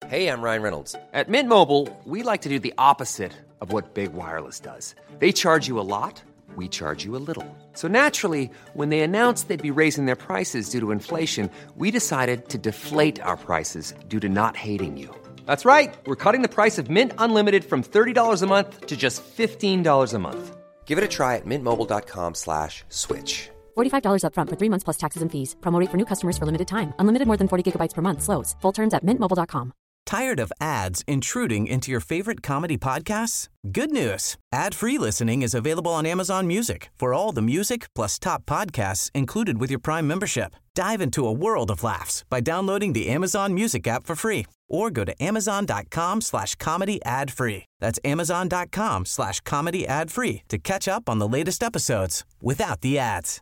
Hey, I'm Ryan Reynolds. At Mint Mobile, we like to do the opposite of what Big Wireless does. They charge you a lot, we charge you a little. So naturally, when they announced they'd be raising their prices due to inflation, we decided to deflate our prices due to not hating you. That's right. We're cutting the price of Mint Unlimited from $30 a month to just $15 a month. Give it a try at mintmobile.com/switch. $45 up front for 3 months plus taxes and fees. Promo rate for new customers for limited time. Unlimited more than 40 gigabytes per month. Slows full terms at mintmobile.com. Tired of ads intruding into your favorite comedy podcasts? Good news. Ad-free listening is available on Amazon Music for all the music plus top podcasts included with your Prime membership. Dive into a world of laughs by downloading the Amazon Music app for free or go to amazon.com/comedy ad-free. That's amazon.com/comedy ad-free to catch up on the latest episodes without the ads.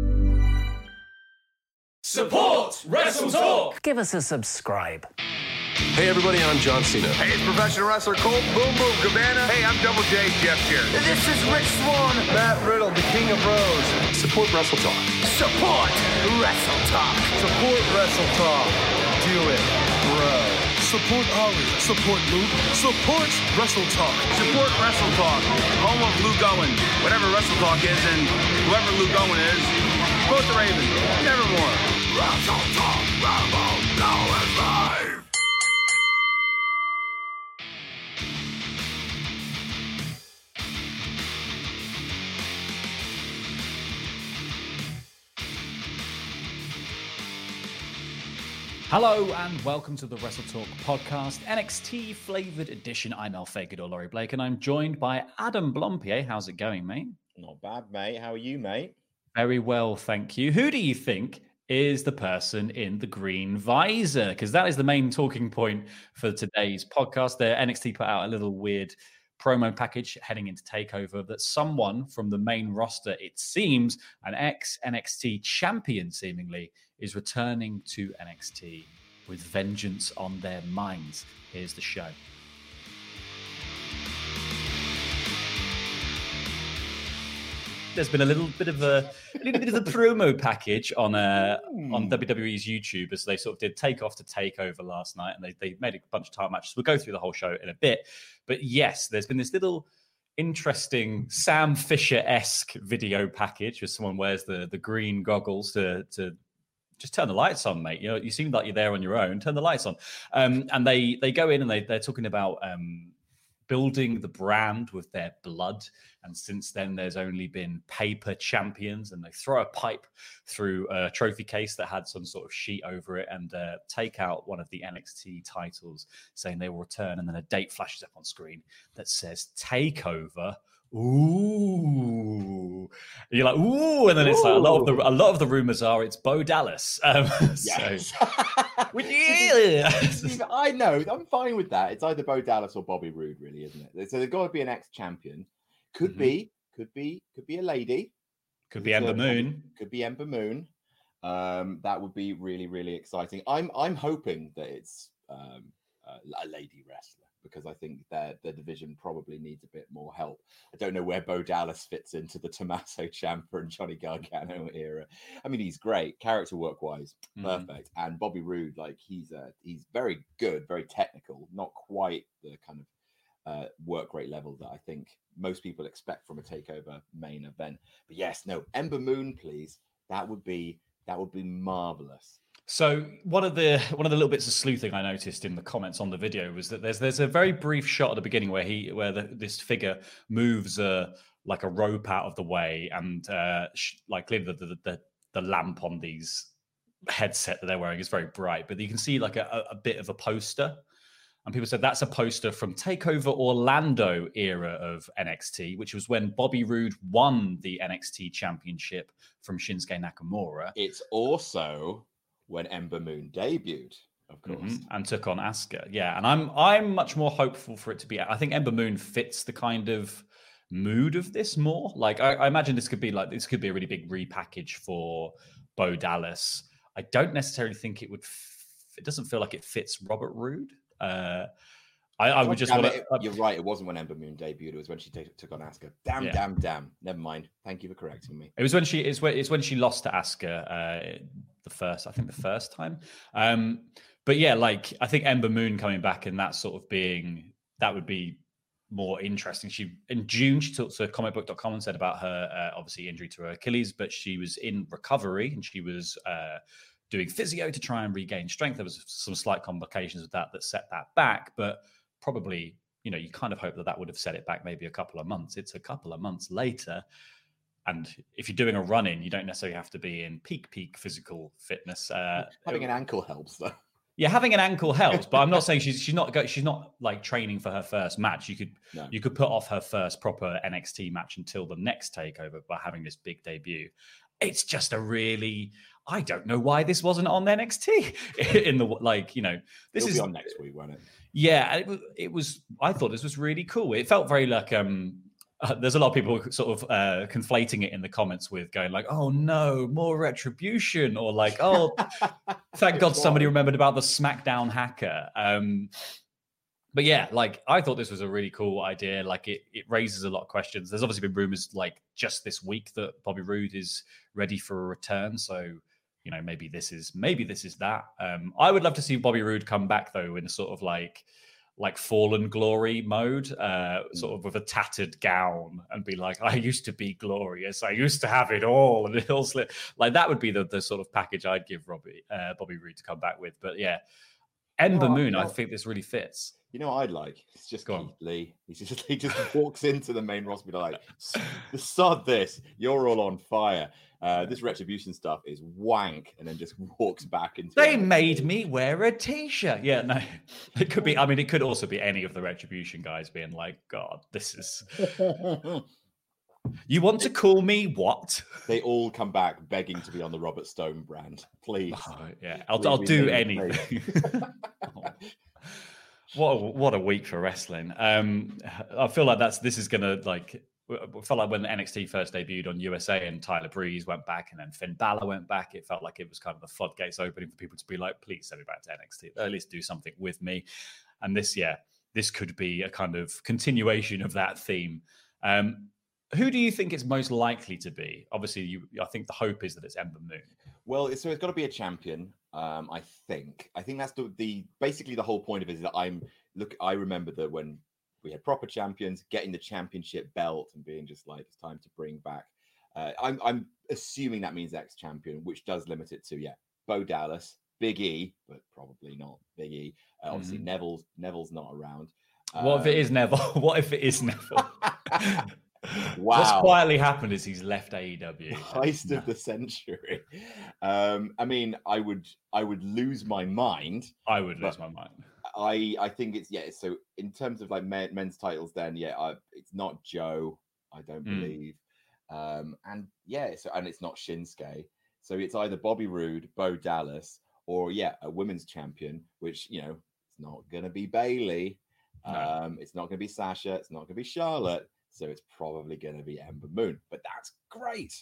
Support Wrestle Talk! Give us a subscribe. Hey everybody, I'm John Cena. Hey, it's professional wrestler Colt Boom Boom Cabana. Hey, I'm Double J, Jeff Jarrett. This is Rich Swann. Matt Riddle, the King of Bros. Support Wrestle Talk. Support Wrestle Talk. Support Wrestle Talk. Do it, bro. Support Ollie. Support Luke. Support Wrestle Talk. Support Wrestle Talk. Home of Luke Owen. Whatever Wrestle Talk is and whoever Luke Owen is, support the Ravens. Nevermore. Wrestle Talk. Rambo. Now is live. Hello and welcome to the Wrestle Talk podcast, NXT flavored edition. I'm El Fagador, Laurie Blake, and I'm joined by Adam Blompier. How's it going, mate? Not bad, mate. How are you, mate? Very well, thank you. Who do you think is the person in the green visor? Because that is the main talking point for today's podcast. The NXT put out a little weird promo package heading into TakeOver that someone from the main roster, it seems, an ex-NXT champion seemingly, is returning to NXT with vengeance on their minds. Here's the show. There's been a little bit of a promo package on WWE's YouTube as they sort of did Takeoff to TakeOver last night, and they made a bunch of title matches. We'll go through the whole show in a bit, but yes, there's been this little interesting Sam Fisher-esque video package where someone wears the green goggles to just turn the lights on, mate. You know, you seem like you're there on your own. Turn the lights on, and they go in and they're talking about building the brand with their blood. And since then, there's only been paper champions, and they throw a pipe through a trophy case that had some sort of sheet over it and take out one of the NXT titles, saying they will return. And then a date flashes up on screen that says TakeOver. Ooh, and you're like, ooh, and then it's like a lot of the rumors are it's Bo Dallas. Yes. I know. I'm fine with that. It's either Bo Dallas or Bobby Roode, really, isn't it? So there's got to be an ex-champion. Could be a lady. Could be Ember Moon. Could be Ember Moon. That would be really, really exciting. I'm hoping that it's a lady wrestler, because I think that the division probably needs a bit more help. I don't know where Bo Dallas fits into the Tommaso Ciampa and Johnny Gargano era. I mean, he's great, character work-wise, perfect. And Bobby Roode, like he's very good, very technical, not quite the kind of work rate level that I think most people expect from a TakeOver main event. But yes, no, Ember Moon, please. That would be marvelous. So one of the little bits of sleuthing I noticed in the comments on the video was that there's a very brief shot at the beginning where this figure moves like a rope out of the way, and like clearly the lamp on these headset that they're wearing is very bright, but you can see like a bit of a poster. And people said that's a poster from TakeOver Orlando era of NXT, which was when Bobby Roode won the NXT championship from Shinsuke Nakamura. It's also when Ember Moon debuted, of course, and took on Asuka. Yeah, and I'm much more hopeful for it to be. I think Ember Moon fits the kind of mood of this more. Like I imagine this could be a really big repackage for Bo Dallas. I don't necessarily think it would. It doesn't feel like it fits Robert Roode. I would just want to. You're right. It wasn't when Ember Moon debuted. It was when she took on Asuka. Damn. Never mind. Thank you for correcting me. It was when she. It's when she lost to Asuka. The first time. But yeah, like I think Ember Moon coming back and that sort of being, that would be more interesting. In June, she talked to comicbook.com and said about her obviously injury to her Achilles, but she was in recovery and she was doing physio to try and regain strength. There was some slight complications with that set that back, but probably, you kind of hope that would have set it back maybe a couple of months. It's a couple of months later. And if you're doing a run-in, you don't necessarily have to be in peak physical fitness. Having an ankle helps, though. Yeah, having an ankle helps, but I'm not saying she's not like training for her first match. You could put off her first proper NXT match until the next takeover by having this big debut. It's just I don't know why this wasn't on NXT in the this It'll be on next week, won't it? Yeah, it was. I thought this was really cool. It felt very like there's a lot of people sort of conflating it in the comments with going like, oh no, more retribution, or like, oh, thank God somebody remembered about the SmackDown hacker. But yeah, like I thought this was a really cool idea. Like it raises a lot of questions. There's obviously been rumors like just this week that Bobby Roode is ready for a return. So, maybe this is that. I would love to see Bobby Roode come back though in a sort of like Fallen Glory mode, sort of with a tattered gown and be like, I used to be glorious. I used to have it all. And it all slipped. Like that would be the sort of package I'd give Bobby Roode to come back with. But yeah, Ember Moon, I think this really fits. You know what I'd like? It's just Keith Lee. He just walks into the main roster like, sod this, you're all on fire. This retribution stuff is wank, and then just walks back into. They made me wear a t-shirt. Yeah, no, it could be. I mean, it could also be any of the retribution guys being like, God, this is. You want to call me what? They all come back begging to be on the Robert Stone brand, please. Oh, yeah, I'll do anything. What a week for wrestling. I feel like this is gonna like. It felt like when NXT first debuted on USA and Tyler Breeze went back and then Finn Balor went back, it felt like it was kind of the floodgates opening for people to be like, please send me back to NXT. At least do something with me. And this could be a kind of continuation of that theme. Who do you think it's most likely to be? Obviously, I think the hope is that it's Ember Moon. Well, so it's got to be a champion. I think that's basically the whole point of it is that I remember that when we had proper champions, getting the championship belt and being just like, it's time to bring back. I'm assuming that means ex-champion, which does limit it to, Bo Dallas, Big E, but probably not Big E. Obviously, Neville's not around. What if it is Neville? What if it is Neville? Wow. What's quietly happened is he's left AEW. Heist of the century. I mean, I would lose my mind. I would lose my mind. I think it's so in terms of like men's titles then it's not Joe, I don't believe, and it's not Shinsuke, so it's either Bobby Roode, Bo Dallas, or a women's champion, which it's not gonna be Bayley, it's not gonna be Sasha, it's not gonna be Charlotte, so it's probably gonna be Ember Moon, but that's great.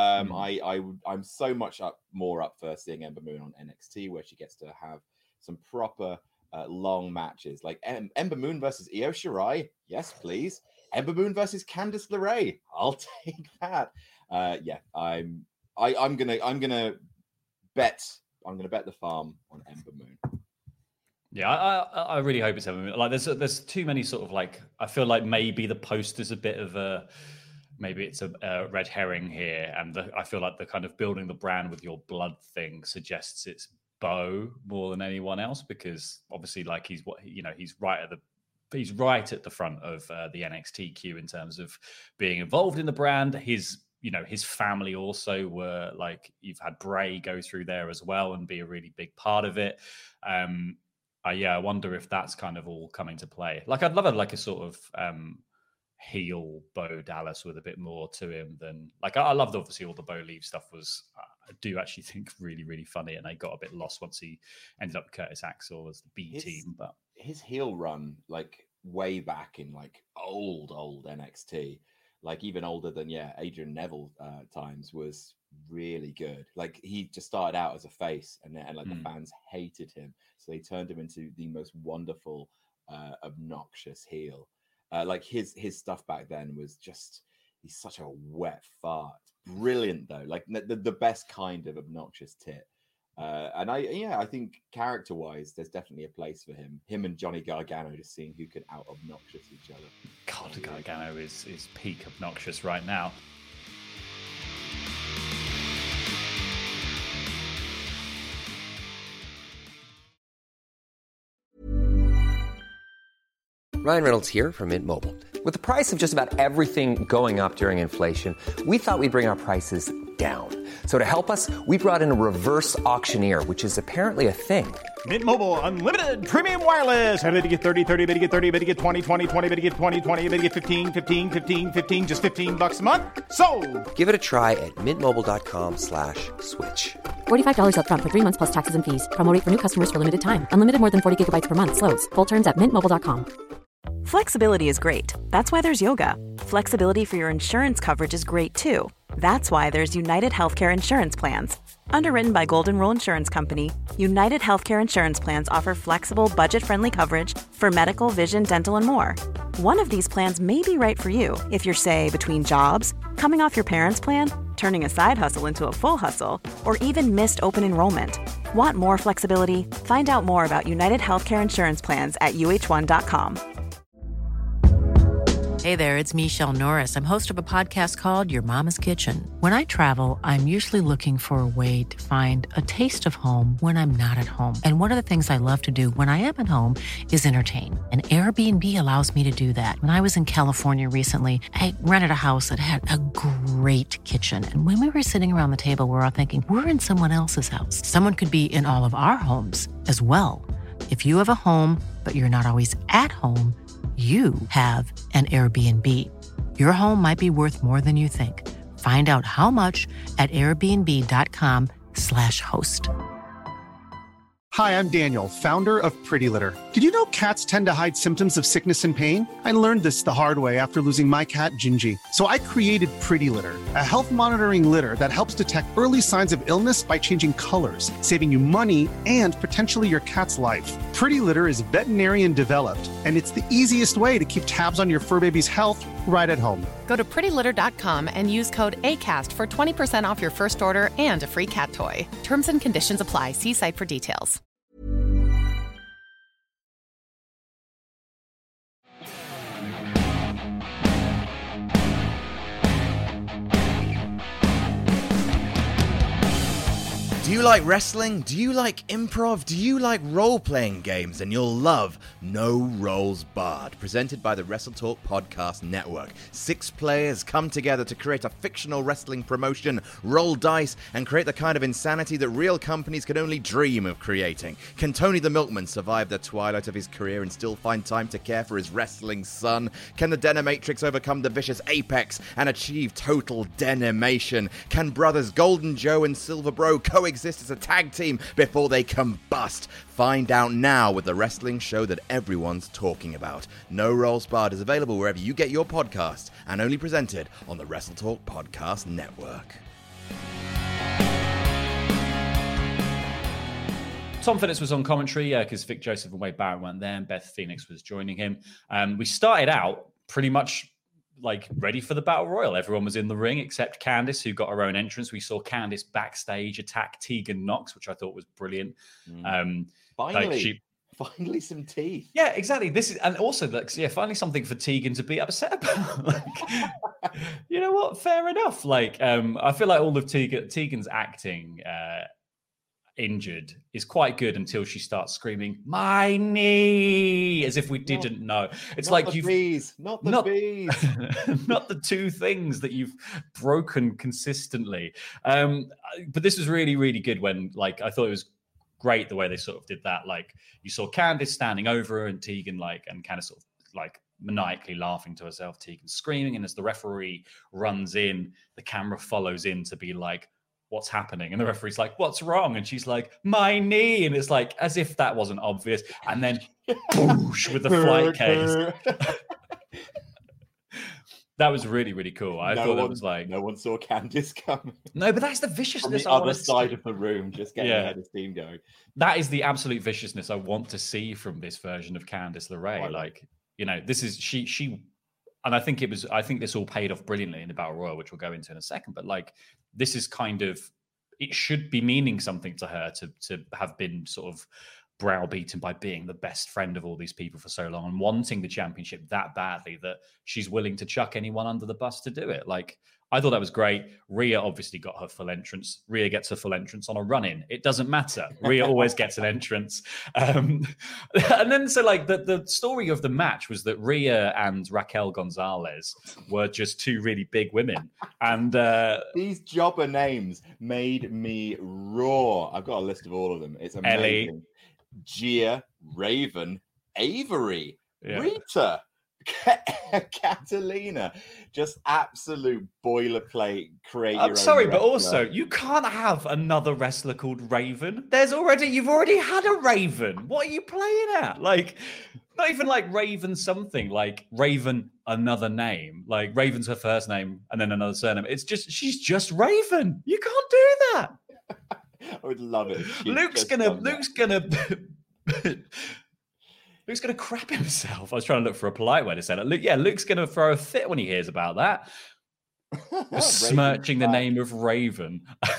I'm so much more up for seeing Ember Moon on NXT, where she gets to have some proper long matches, like Ember Moon versus Io Shirai. Yes, please. Ember Moon versus Candice LeRae. I'll take that. I'm gonna bet the farm on Ember Moon. Yeah, I really hope it's Ember Moon. Like, there's too many sort of like. I feel like maybe the poster's a bit of a. Maybe it's a red herring here, and I feel like the kind of building the brand with your blood thing suggests it's Bo more than anyone else, because obviously like he's right at the front of the NXT queue in terms of being involved in the brand. His family also were like, you've had Bray go through there as well and be a really big part of it. I wonder if that's kind of all coming to play. Like I'd love a sort of heel Bo Dallas with a bit more to him than like I loved obviously all the Bo Leave stuff was I do actually think really, really funny, and I got a bit lost once he ended up with Curtis Axel as the B team. But his heel run, like way back in like old NXT, like even older than Adrian Neville times, was really good. Like he just started out as a face, and the fans hated him, so they turned him into the most wonderful, obnoxious heel. Like his stuff back then was just, he's such a wet fart. Brilliant though, like the best kind of obnoxious tit. I think character-wise, there's definitely a place for him. Him and Johnny Gargano, just seeing who can out-obnoxious each other. God, Gargano is peak obnoxious right now. Ryan Reynolds here from Mint Mobile. With the price of just about everything going up during inflation, we thought we'd bring our prices down. So to help us, we brought in a reverse auctioneer, which is apparently a thing. Mint Mobile Unlimited Premium Wireless. How to get 30, 30, bit to get 30, bit to get 20, 20, 20, bit to get 20, 20, bit to get 15, 15, 15, 15, just $15 a month? Sold! Give it a try at mintmobile.com/switch. $45 up front for 3 months plus taxes and fees. Promo rate for new customers for limited time. Unlimited more than 40 gigabytes per month. Slows full terms at mintmobile.com. Flexibility is great. That's why there's yoga. Flexibility for your insurance coverage is great too. That's why there's United Healthcare Insurance Plans. Underwritten by Golden Rule Insurance Company, United Healthcare Insurance Plans offer flexible, budget-friendly coverage for medical, vision, dental, and more. One of these plans may be right for you if you're, say, between jobs, coming off your parents' plan, turning a side hustle into a full hustle, or even missed open enrollment. Want more flexibility? Find out more about United Healthcare Insurance Plans at uh1.com. Hey there, it's Michelle Norris. I'm host of a podcast called Your Mama's Kitchen. When I travel, I'm usually looking for a way to find a taste of home when I'm not at home. And one of the things I love to do when I am at home is entertain. And Airbnb allows me to do that. When I was in California recently, I rented a house that had a great kitchen. And when we were sitting around the table, we're all thinking, we're in someone else's house. Someone could be in all of our homes as well. If you have a home, but you're not always at home, you have an Airbnb. Your home might be worth more than you think. Find out how much at airbnb.com/host. Hi, I'm Daniel, founder of Pretty Litter. Did you know cats tend to hide symptoms of sickness and pain? I learned this the hard way after losing my cat, Gingy. So I created Pretty Litter, a health monitoring litter that helps detect early signs of illness by changing colors, saving you money and potentially your cat's life. Pretty Litter is veterinarian developed, and it's the easiest way to keep tabs on your fur baby's health right at home. Go to prettylitter.com and use code ACAST for 20% off your first order and a free cat toy. Terms and conditions apply. See site for details. Do you like wrestling? Do you like improv? Do you like role-playing games? And you'll love No Rolls Barred, presented by the Wrestle Talk Podcast Network. 6 players come together to create a fictional wrestling promotion, roll dice, and create the kind of insanity that real companies can only dream of creating. Can Tony the Milkman survive the twilight of his career and still find time to care for his wrestling son? Can the Denimatrix overcome the vicious Apex and achieve total denimation? Can brothers Golden Joe and Silver Bro coexist as a tag team before they combust? Find out now with the wrestling show that everyone's talking about. No Rolls Barred is available wherever you get your podcast and only presented on the Wrestle Talk Podcast Network. Tom Phillips was on commentary because Vic Joseph and Wade Barrett weren't there and Beth Phoenix was joining him. We started out pretty much like ready for the Battle Royal. Everyone was in the ring except Candice, who got her own entrance. We saw Candice backstage attack Tegan Knox, which I thought was brilliant. Finally some teeth. Yeah, exactly. This is, and also finally something for Tegan to be upset about. Like, you know what? Fair enough. Like, I feel like all of Tegan's acting injured is quite good until she starts screaming "my knee" as if we didn't know. It's like you've not the two things that you've broken consistently. But this was really, really good when, like, I thought it was great the way they sort of did that. Like, you saw Candice standing over her and Tegan and kind of sort of like maniacally laughing to herself, Tegan screaming, and as the referee runs in, the camera follows in to be like, what's happening? And the referee's like, what's wrong? And she's like, my knee. And it's like, as if that wasn't obvious. And then boosh with the flight case. That was really, really cool. I thought that was like, no one saw Candice coming. No, but that's the viciousness. On the other side of the room, just getting ahead of steam going. That is the absolute viciousness I want to see from this version of Candice LeRae. Right. Like, you know, this is she and I think this all paid off brilliantly in the Battle Royal, which we'll go into in a second. But like, this is kind of it should be meaning something to her to have been sort of browbeaten by being the best friend of all these people for so long and wanting the championship that badly that she's willing to chuck anyone under the bus to do it. Like, I thought that was great. Rhea obviously got her full entrance. Rhea gets her full entrance on a run-in. It doesn't matter. Rhea always gets an entrance. And then, so like the story of the match was that Rhea and Raquel Gonzalez were just two really big women. And these jobber names made me roar. I've got a list of all of them. It's amazing. Ellie, Gia, Raven, Avery, yeah. Rita, Catalina, just absolute boilerplate. Create. I'm sorry, but also you can't have another wrestler called Raven. You've already had a Raven. What are you playing at? Like, not even like Raven something, like Raven another name. Like Raven's her first name and then another surname. It's just she's just Raven. You can't do that. I would love it. Luke's gonna crap himself. I was trying to look for a polite way to say that. Luke's gonna throw a fit when he hears about that. Smirching the name of Raven.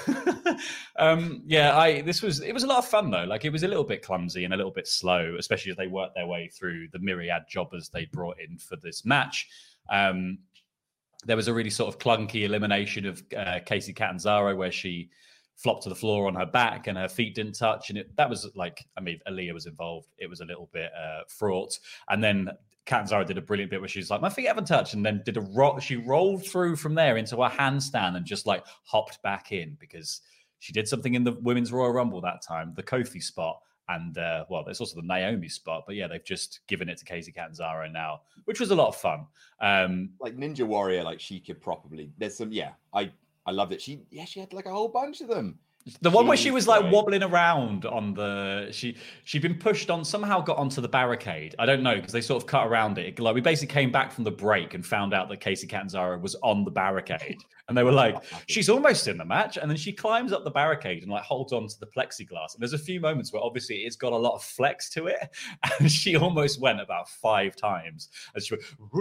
It was a lot of fun though. Like, it was a little bit clumsy and a little bit slow, especially as they worked their way through the myriad jobbers they brought in for this match. There was a really sort of clunky elimination of Casey Catanzaro where she flopped to the floor on her back and her feet didn't touch. And that was like, I mean, Aaliyah was involved. It was a little bit fraught. And then Catanzaro did a brilliant bit where she's like, my feet haven't touched. And then she rolled through from there into a handstand and just like hopped back in because she did something in the Women's Royal Rumble that time, the Kofi spot. And there's also the Naomi spot, but yeah, they've just given it to Casey Catanzaro now, which was a lot of fun. Like Ninja Warrior, like she could probably, there's some, I loved it. She had like a whole bunch of them. The one where she was like wobbling around on she'd been pushed on, somehow got onto the barricade. I don't know, because they sort of cut around it. Like, we basically came back from the break and found out that Casey Catanzaro was on the barricade. And they were like, she's almost in the match. And then she climbs up the barricade and like holds on to the plexiglass. And there's a few moments where obviously it's got a lot of flex to it. And she almost went about 5 times. And she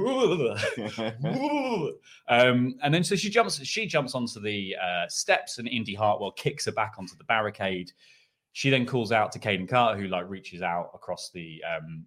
went, and then so she jumps onto the steps and Indy Hartwell kicks her back onto the barricade. She then calls out to Kaden Carter, who like reaches out across the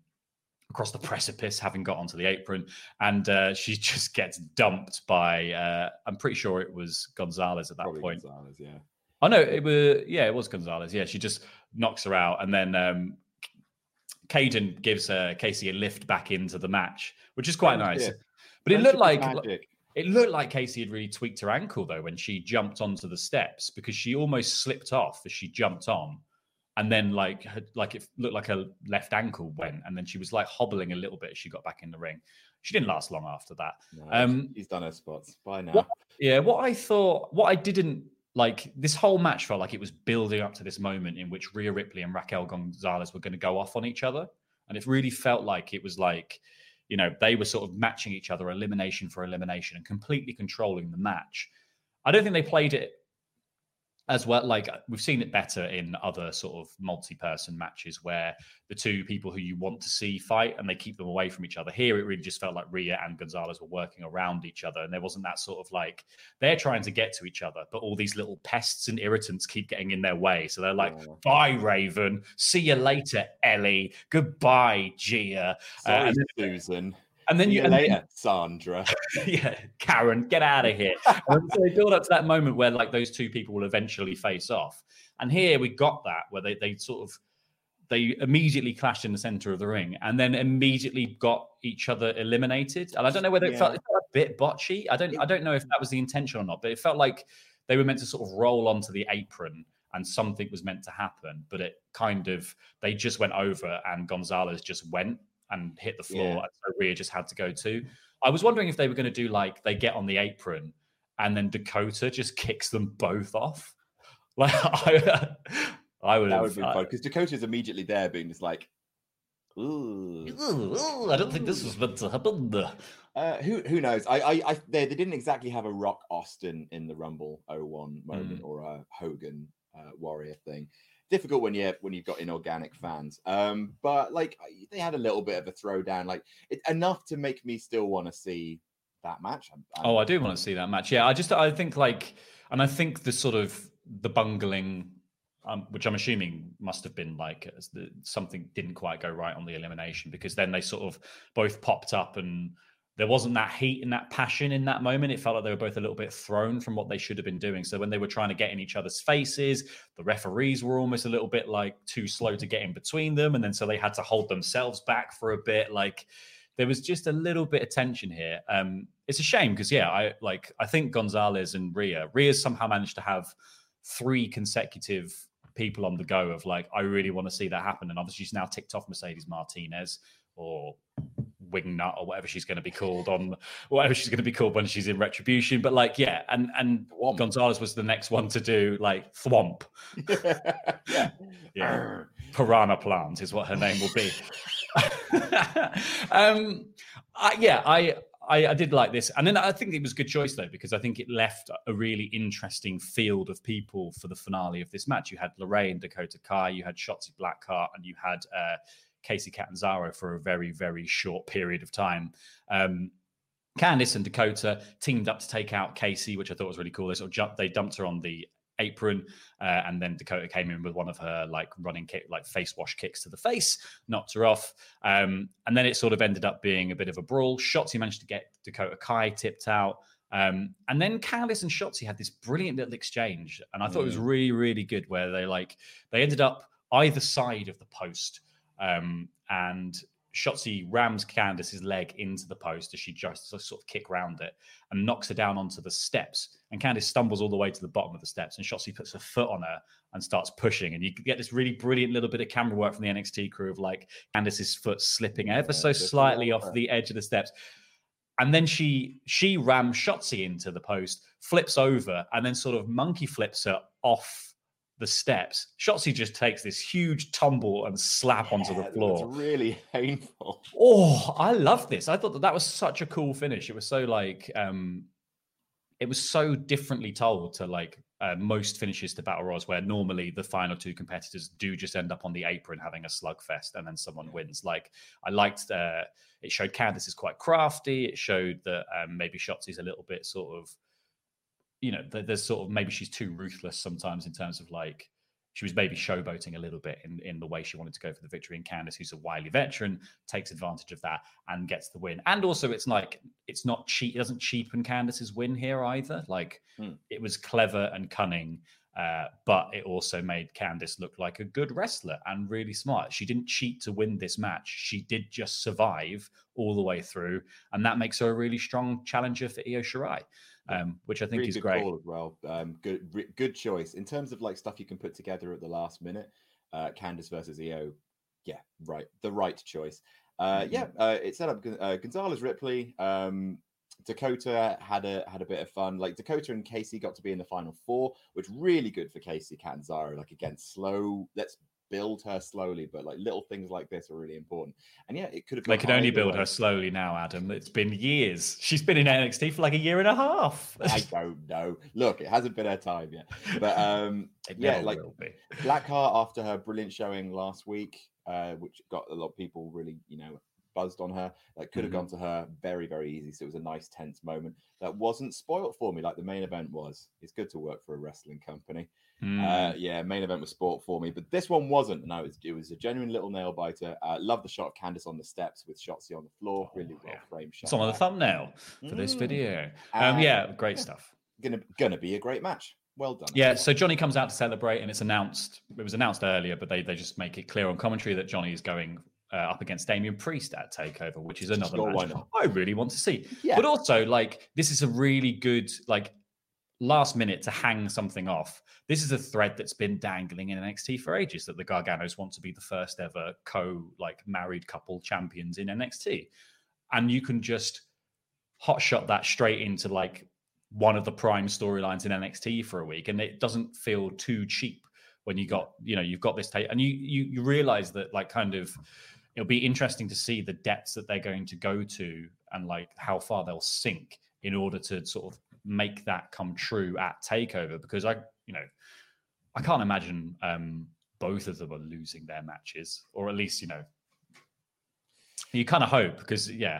precipice, having got onto the apron, and she just gets dumped by I'm pretty sure it was Gonzalez at that point. Gonzalez, yeah. Oh no, it was Gonzalez. Yeah, she just knocks her out, and then Kaden gives Casey a lift back into the match, which is quite nice. But it looked like Casey had really tweaked her ankle though when she jumped onto the steps, because she almost slipped off as she jumped on. And then like it looked like her left ankle went, and then she was like hobbling a little bit as she got back in the ring. She didn't last long after that. No, he's done her spots. Bye now. What I didn't like, this whole match felt like it was building up to this moment in which Rhea Ripley and Raquel Gonzalez were going to go off on each other. And it really felt like it was like, you know, they were sort of matching each other elimination for elimination and completely controlling the match. I don't think they played it as well. Like, we've seen it better in other sort of multi-person matches where the two people who you want to see fight and they keep them away from each other. Here, it really just felt like Rhea and Gonzalez were working around each other, and there wasn't that sort of like, they're trying to get to each other, but all these little pests and irritants keep getting in their way. So they're like, bye, Raven. See you later, Ellie. Goodbye, Gia. Sorry, Susan. And then later, Sandra. Yeah, Karen, get out of here. And so they build up to that moment where like those two people will eventually face off. And here we got that where they immediately clashed in the center of the ring and then immediately got each other eliminated. And I don't know whether it felt a bit botchy. I don't know if that was the intention or not, but it felt like they were meant to sort of roll onto the apron and something was meant to happen, but it kind of, they just went over and Gonzalez just went and hit the floor, and so Rhea just had to go too. I was wondering if they were going to do like, they get on the apron and then Dakota just kicks them both off. Like, I would have been fun, because Dakota's immediately there being just like, ooh, I don't think this was meant to happen. Who knows? They didn't exactly have a Rock Austin in the Rumble 01 moment or a Hogan Warrior thing. Difficult when you've got inorganic fans, but like they had a little bit of a throwdown, like enough to make me still want to see that match. I do want to see that match. Yeah, I think like, and I think the sort of the bungling, which I'm assuming must have been like something didn't quite go right on the elimination, because then they sort of both popped up and there wasn't that heat and that passion in that moment. It felt like they were both a little bit thrown from what they should have been doing. So when they were trying to get in each other's faces, the referees were almost a little bit like too slow to get in between them. And then so they had to hold themselves back for a bit. Like there was just a little bit of tension here. It's a shame because, I think Gonzalez and Rhea somehow managed to have 3 consecutive people on the go of like, I really want to see that happen. And obviously she's now ticked off Mercedes Martinez or Wingnut or whatever she's going to be called when she's in Retribution. But like, and Gonzalez was the next one to do like Thwomp. yeah. Piranha Plant is what her name will be. I did like this. And then I think it was a good choice though, because I think it left a really interesting field of people for the finale of this match. You had LeRae and Dakota Kai, you had Shotzi Blackheart, and you had Kacy Catanzaro for a very, very short period of time. Candice and Dakota teamed up to take out Kacy, which I thought was really cool. They dumped her on the apron, and then Dakota came in with one of her like running kick, like face wash kicks to the face, knocked her off. And then it sort of ended up being a bit of a brawl. Shotzi managed to get Dakota Kai tipped out. And then Candice and Shotzi had this brilliant little exchange. And I thought it was really, really good where they ended up either side of the post. And Shotzi rams Candice's leg into the post as she just sort of kick round it and knocks her down onto the steps. And Candice stumbles all the way to the bottom of the steps, and Shotzi puts her foot on her and starts pushing. And you get this really brilliant little bit of camera work from the NXT crew of like Candice's foot slipping ever so slightly off the edge of the steps. And then she rams Shotzi into the post, flips over, and then sort of monkey flips her off the steps. Shotzi just takes this huge tumble and slap onto the floor. It's really painful. Oh, I love this. I thought that was such a cool finish. It was so like, it was so differently told to like most finishes to Battle Royals, where normally the final 2 competitors do just end up on the apron having a slugfest and then someone wins. Like I liked, it showed Candice is quite crafty. It showed that maybe Shotzi's a little bit sort of, there's sort of maybe she's too ruthless sometimes in terms of like she was maybe showboating a little bit in the way she wanted to go for the victory. And Candice, who's a wily veteran, takes advantage of that and gets the win. And also it's like, it's not cheap. It doesn't cheapen Candice's win here either. Like it was clever and cunning, but it also made Candice look like a good wrestler and really smart. She didn't cheat to win this match. She did just survive all the way through. And that makes her a really strong challenger for Io Shirai. Which I think really is good great. Call as well. Good choice in terms of like stuff you can put together at the last minute. Candice versus Io, right, the right choice. It set up Gonzalez Ripley. Dakota had a bit of fun. Like Dakota and Kacy got to be in the final 4, which really good for Kacy Catanzaro. Like again, slow. Let's build her slowly, but like little things like this are really important. And it could have. They can only build her slowly now, Adam. It's been years. She's been in NXT for like a year and a half. I don't know. Look, it hasn't been her time yet. But like Blackheart after her brilliant showing last week, which got a lot of people really, buzzed on her. Like could have gone to her very, very easy. So it was a nice tense moment that wasn't spoiled for me like the main event was. It's good to work for a wrestling company. Main event was sport for me, but this one wasn't. No, it was a genuine little nail biter. Love the shot of Candice on the steps with Shotzi on the floor. Really well framed shot. It's on the thumbnail for this video. Great stuff. Gonna be a great match. Well done. Yeah, so Johnny comes out to celebrate, and it's announced. It was announced earlier, but they just make it clear on commentary that Johnny is going up against Damian Priest at TakeOver, which is another match I really want to see. But also, like, this is a really good like last minute to hang something off. This is a thread that's been dangling in NXT for ages, that the Garganos want to be the first ever married couple champions in NXT. And you can just hot shot that straight into like one of the prime storylines in NXT for a week. And it doesn't feel too cheap when you've got this tape, and you realize that like kind of it'll be interesting to see the depths that they're going to go to and like how far they'll sink in order to sort of make that come true at TakeOver, because I can't imagine both of them are losing their matches, or at least you kind of hope, because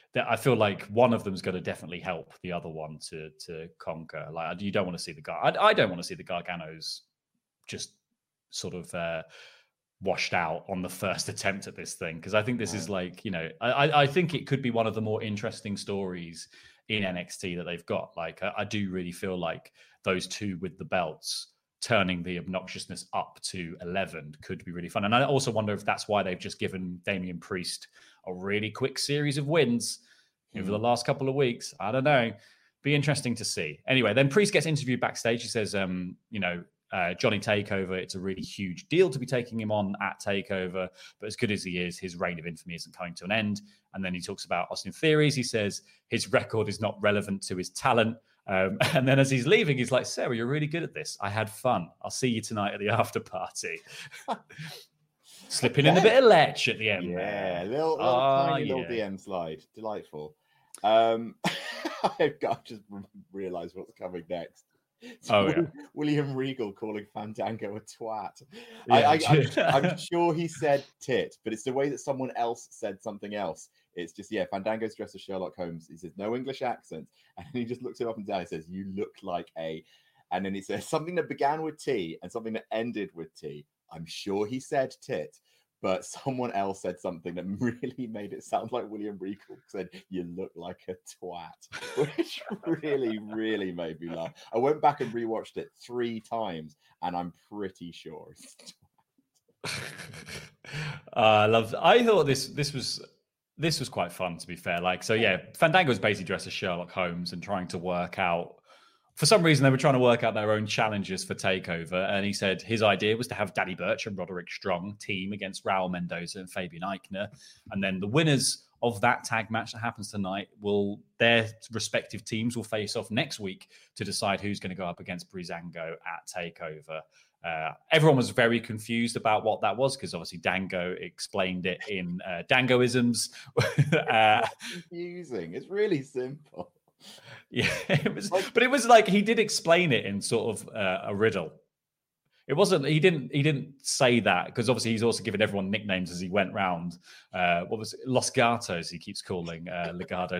that I feel like one of them's going to definitely help the other one to conquer. Like, you don't want to see I don't want to see the Garganos just sort of washed out on the first attempt at this thing, because I think this is like, you know, I think it could be one of the more interesting stories in NXT that they've got. Like, I do really feel like those two with the belts turning the obnoxiousness up to 11 could be really fun. And I also wonder if that's why they've just given Damian Priest a really quick series of wins over the last couple of weeks. I don't know. Be interesting to see. Anyway, then Priest gets interviewed backstage. He says, Johnny Takeover, it's a really huge deal to be taking him on at Takeover, but as good as he is, his reign of infamy isn't coming to an end. And then he talks about Austin Theories. He says his record is not relevant to his talent. And then as he's leaving, he's like, Sarah, you're really good at this. I had fun. I'll see you tonight at the after party. Slipping in a bit of lech at the end. Yeah, little tiny little DM slide. Delightful. I've just realised what's coming next. William Regal calling Fandango a twat. Yeah. I'm sure he said tit, but it's the way that someone else said something else. It's just, Fandango's dressed as Sherlock Holmes. He says, no English accent. And he just looks him up and down and says, you look like a... And then he says something that began with T and something that ended with T. I'm sure he said tit, but someone else said something that really made it sound like William Regal said, you look like a twat, which really, really made me laugh. I went back and rewatched it 3 times, and I'm pretty sure it's twat. I thought this was quite fun, to be fair. Like, so Fandango's basically dressed as Sherlock Holmes and trying to work out. For some reason, they were trying to work out their own challenges for TakeOver. And he said his idea was to have Daddy Burch and Roderick Strong team against Raul Mendoza and Fabian Eichner. And then the winners of that tag match that happens tonight their respective teams will face off next week to decide who's going to go up against Breezango at TakeOver. Everyone was very confused about what that was, because obviously Dango explained it in Dangoisms. It's confusing. It's really simple. Yeah, it was, but it was like he did explain it in sort of a riddle. It wasn't. He didn't say that, because obviously he's also given everyone nicknames as he went round. What was it? Los Gatos? He keeps calling Legado.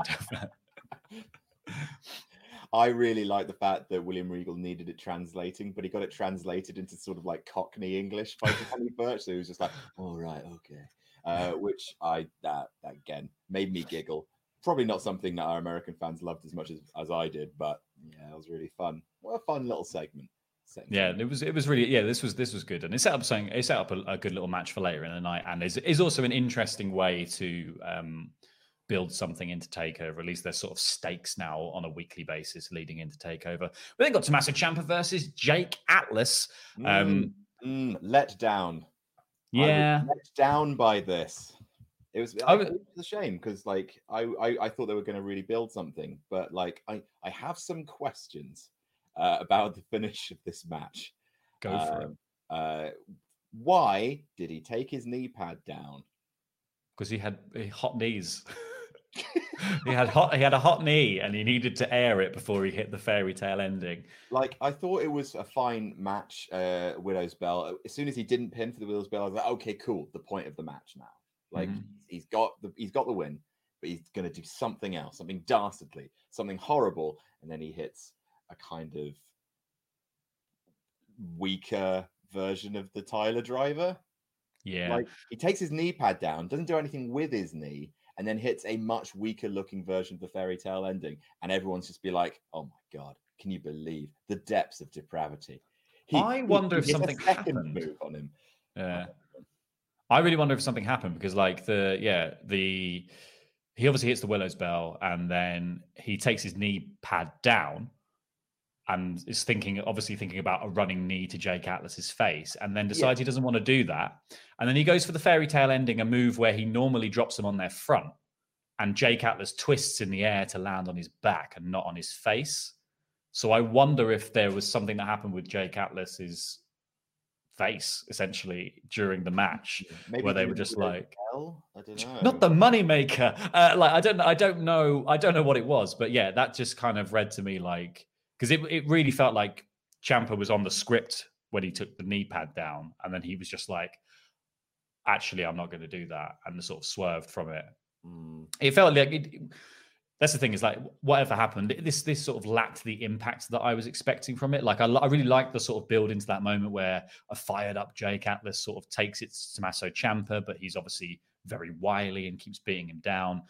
I really like the fact that William Regal needed it translating, but he got it translated into sort of like Cockney English by Danny Burch. So he was just like, "All right, okay," which that again made me giggle. Probably not something that our American fans loved as much as I did, but it was really fun. What a fun little segment. Yeah, it was really this was good, and it set up a good little match for later in the night, and is also an interesting way to build something into TakeOver. At least there's sort of stakes now on a weekly basis leading into TakeOver. We then got Tommaso Ciampa versus Jake Atlas. Let down. Yeah, I was let down by this. It was a shame, because like I thought they were going to really build something, but like I have some questions about the finish of this match. Go for it. Why did he take his knee pad down? Because he had hot knees. he had a hot knee, and he needed to air it before he hit the fairy tale ending. Like, I thought it was a fine match, Widow's Bell. As soon as he didn't pin for the Widow's Bell, I was like, okay, cool. The point of the match now. Like, he's got the win, but he's going to do something else, something dastardly, something horrible, and then he hits a kind of weaker version of the Tyler Driver. Yeah, like he takes his knee pad down, doesn't do anything with his knee, and then hits a much weaker looking version of the fairy tale ending, and everyone's just be like, "Oh my god, can you believe the depths of depravity?" I wonder if something happened. Move on him. Yeah. I really wonder if something happened, because like he obviously hits the Willow's Bell, and then he takes his knee pad down and is thinking about a running knee to Jake Atlas's face, and then decides he doesn't want to do that. And then he goes for the fairy tale ending, a move where he normally drops them on their front, and Jake Atlas twists in the air to land on his back and not on his face. So I wonder if there was something that happened with Jake Atlas's face essentially during the match. Maybe where they were just like, I don't know. Not the moneymaker. Like I don't know what it was, but yeah, that just kind of read to me like, because it really felt like Ciampa was on the script when he took the knee pad down, and then he was just like, actually, I'm not going to do that, and sort of swerved from it. It felt like that's the thing, is like whatever happened, this sort of lacked the impact that I was expecting from it. Like I really like the sort of build into that moment where a fired up Jake Atlas sort of takes it to Tommaso Ciampa, but he's obviously very wily and keeps beating him down.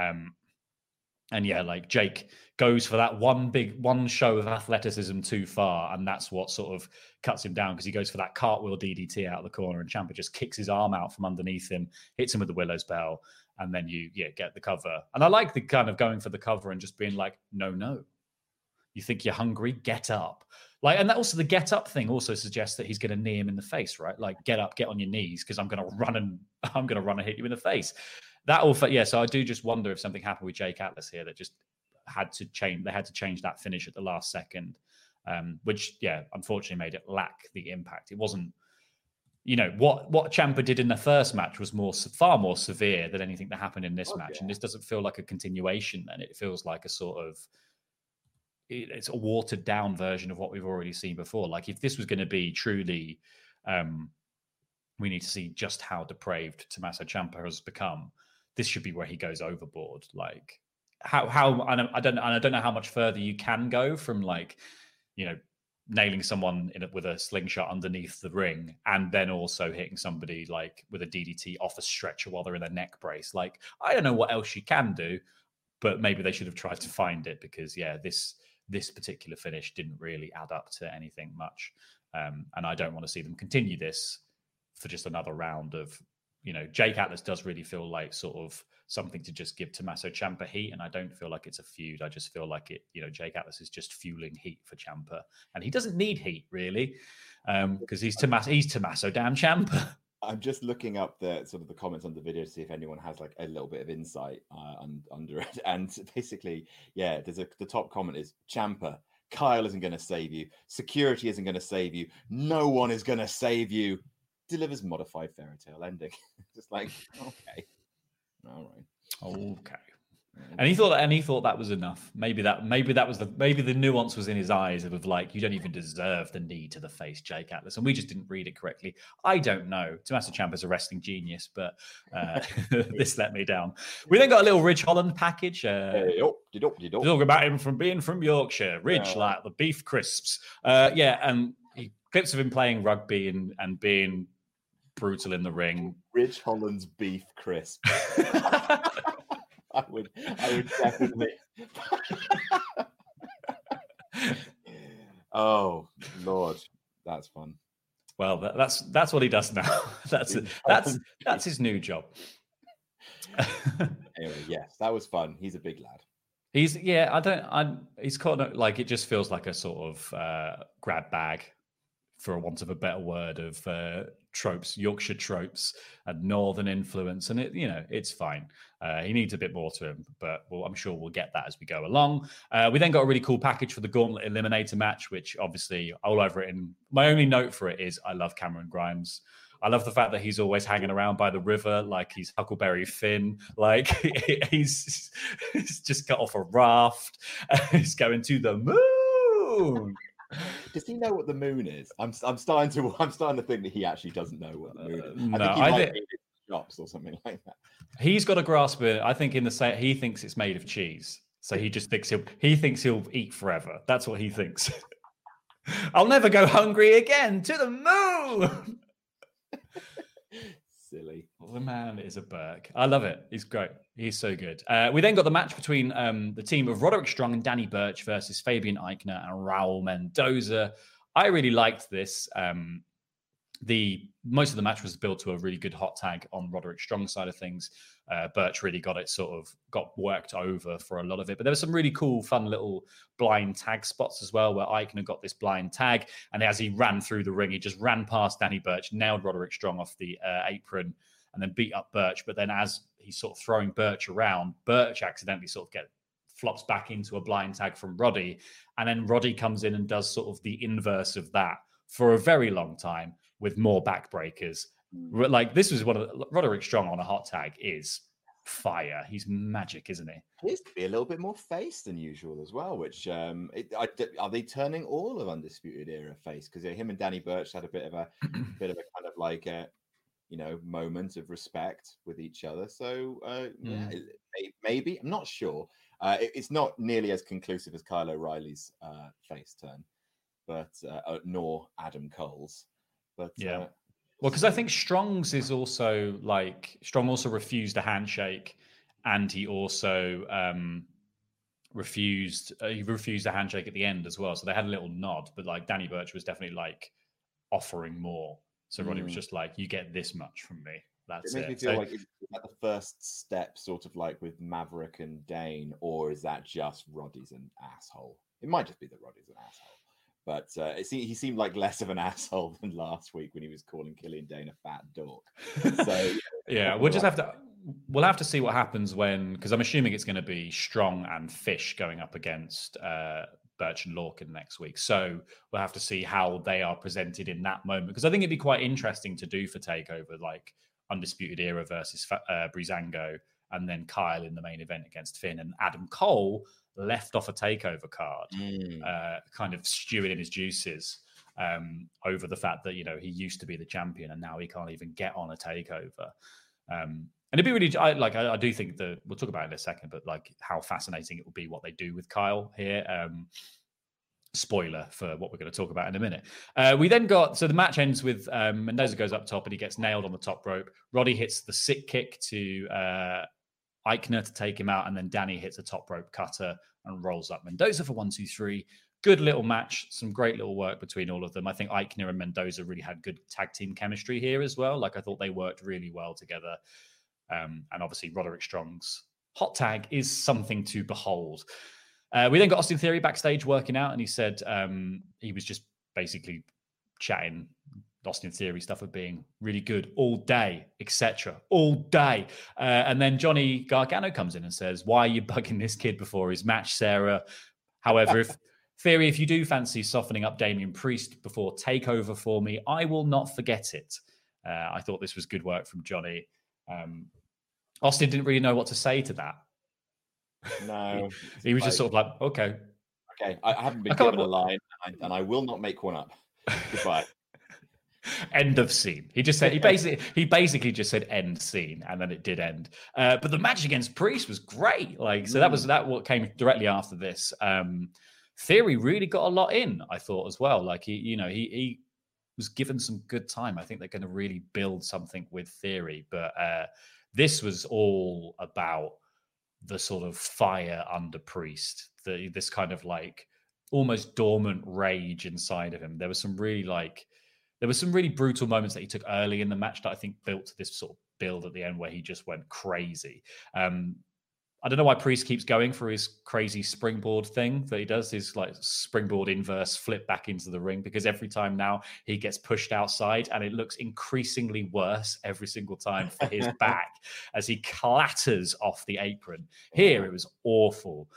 And yeah, like Jake goes for that one show of athleticism too far, and that's what sort of cuts him down, because he goes for that cartwheel DDT out of the corner, and Ciampa just kicks his arm out from underneath him, hits him with the Willow's Bell, and then you get the cover. And I like the kind of going for the cover and just being like, no. You think you're hungry? Get up. Like, and that also, the get up thing also suggests that he's going to knee him in the face, right? Like, get up, get on your knees, because I'm going to run and hit you in the face. That all, so I do just wonder if something happened with Jake Atlas here that just had to change. They had to change that finish at the last second, which unfortunately made it lack the impact. It wasn't, what Ciampa did in the first match was far more severe than anything that happened in this match, and this doesn't feel like a continuation. Then it feels like a sort of, it's a watered down version of what we've already seen before. Like, if this was going to be truly, we need to see just how depraved Tommaso Ciampa has become. This should be where he goes overboard. Like, how I don't know how much further you can go from, like, nailing someone with a slingshot underneath the ring and then also hitting somebody like with a DDT off a stretcher while they're in a neck brace. Like, I don't know what else you can do, but maybe they should have tried to find it, because this particular finish didn't really add up to anything much. And I don't want to see them continue this for just another round of, Jake Atlas does really feel like sort of something to just give Tommaso Ciampa heat. And I don't feel like it's a feud. I just feel like Jake Atlas is just fueling heat for Ciampa, and he doesn't need heat really, because he's Tommaso damn Ciampa. I'm just looking up the sort of the comments on the video to see if anyone has like a little bit of insight under it. And basically, the top comment is Ciampa, Kyle isn't going to save you. Security isn't going to save you. No one is going to save you. Delivers modified fairy tale ending. Just like, okay, all right, okay. And he thought that was enough. Maybe the nuance was in his eyes of like, you don't even deserve the knee to the face, Jake Atlas, and we just didn't read it correctly. I don't know. Tommaso Ciampa's a wrestling genius, but this let me down. We then got a little Ridge Holland package. Talk about him being from Yorkshire. Ridge, like the beef crisps. And clips of him playing rugby and being brutal in the ring. Ridge Holland's beef crisp. I would definitely. Oh Lord, that's fun. Well, that's what he does now. That's his new job. Anyway, yes, that was fun. He's a big lad. He's kind of like, it just feels like a sort of grab bag, for want of a better word, of tropes, Yorkshire tropes and northern influence, and it's fine. He needs a bit more to him, but I'm sure we'll get that as we go along. We then got a really cool package for the Gauntlet Eliminator match, which obviously all over it. And my only note for it is I love Cameron Grimes. I love the fact that he's always hanging around by the river like he's Huckleberry Finn. Like he's just got off a raft. He's going to the moon. Does he know what the moon is? I'm starting to think that he actually doesn't know what the moon is. I think he shops or something like that. He's got a grasp of it. I think he thinks it's made of cheese, so he just thinks he'll eat forever. That's what he thinks. I'll never go hungry again. To the moon. Silly. Well, the man is a Burke. I love it. He's great. He's so good. We then got the match between the team of Roderick Strong and Danny Burch versus Fabian Eichner and Raul Mendoza. I really liked this. Most of the match was built to a really good hot tag on Roderick Strong's side of things. Burch really got worked over for a lot of it. But there was some really cool, fun little blind tag spots as well, where Eichner got this blind tag. And as he ran through the ring, he just ran past Danny Burch, nailed Roderick Strong off the apron, and then beat up Burch. But then as he's sort of throwing Burch around, Burch accidentally flops back into a blind tag from Roddy. And then Roddy comes in and does sort of the inverse of that for a very long time, with more backbreakers. Like, this was one of Roderick Strong on a hot tag is fire. He's magic, isn't he? He needs to be a little bit more face than usual as well, which are they turning all of Undisputed Era face? Because him and Danny Burch had a bit of a kind of like a moment of respect with each other. So maybe. I'm not sure. It's not nearly as conclusive as Kyle O'Reilly's face turn, but nor Adam Cole's. But yeah. Well, because I think Strong's is also like Strong also refused a handshake, and he also refused a handshake at the end as well. So they had a little nod, but like Danny Burch was definitely like offering more. So Roddy was just like, "You get this much from me." That's it. Makes me feel like is that the first step, sort of like with Maverick and Dane, or is that just Roddy's an asshole? It might just be that Roddy's an asshole. But he seemed like less of an asshole than last week when he was calling Killian Dane a fat dork. So yeah, we'll have to see what happens because I'm assuming it's going to be Strong and Fish going up against Burch and Lorcan next week. So we'll have to see how they are presented in that moment, because I think it'd be quite interesting to do for TakeOver, like Undisputed Era versus Breezango, and then Kyle in the main event against Finn, and Adam Cole left off a TakeOver card, kind of stewing in his juices over the fact that, he used to be the champion and now he can't even get on a TakeOver. And it'd be really, I do think that we'll talk about it in a second, but like how fascinating it will be what they do with Kyle here. Spoiler for what we're going to talk about in a minute. We then so the match ends with Mendoza goes up top and he gets nailed on the top rope. Roddy hits the sick kick to Eichner to take him out, and then Danny hits a top rope cutter and rolls up Mendoza for 1, 2, 3. Good little match, some great little work between all of them. I think Eichner and Mendoza really had good tag team chemistry here as well. Like I thought they worked really well together. And obviously Roderick Strong's hot tag is something to behold. We then got Austin Theory backstage working out, and he said he was just basically chatting Austin Theory stuff of being really good all day, etc. All day. And then Johnny Gargano comes in and says, "Why are you bugging this kid before his match, Sarah? However, if you do fancy softening up Damian Priest before TakeOver for me, I will not forget it." I thought this was good work from Johnny. Austin didn't really know what to say to that. No. He was just sort of like, okay. Okay, I haven't been given a line, and I will not make one up. Goodbye. End of scene. He just said he basically just said end scene, and then it did end. But the match against Priest was great. That was what came directly after this. Theory really got a lot in, I thought, as well. Like he was given some good time. I think they're going to really build something with Theory. But this was all about the sort of fire under Priest, this kind of like almost dormant rage inside of him. There was some really brutal moments that he took early in the match that I think built to this sort of build at the end where he just went crazy. I don't know why Priest keeps going for his crazy springboard thing that he does, his like springboard inverse flip back into the ring, because every time now he gets pushed outside and it looks increasingly worse every single time for his back as he clatters off the apron. Here it was awful.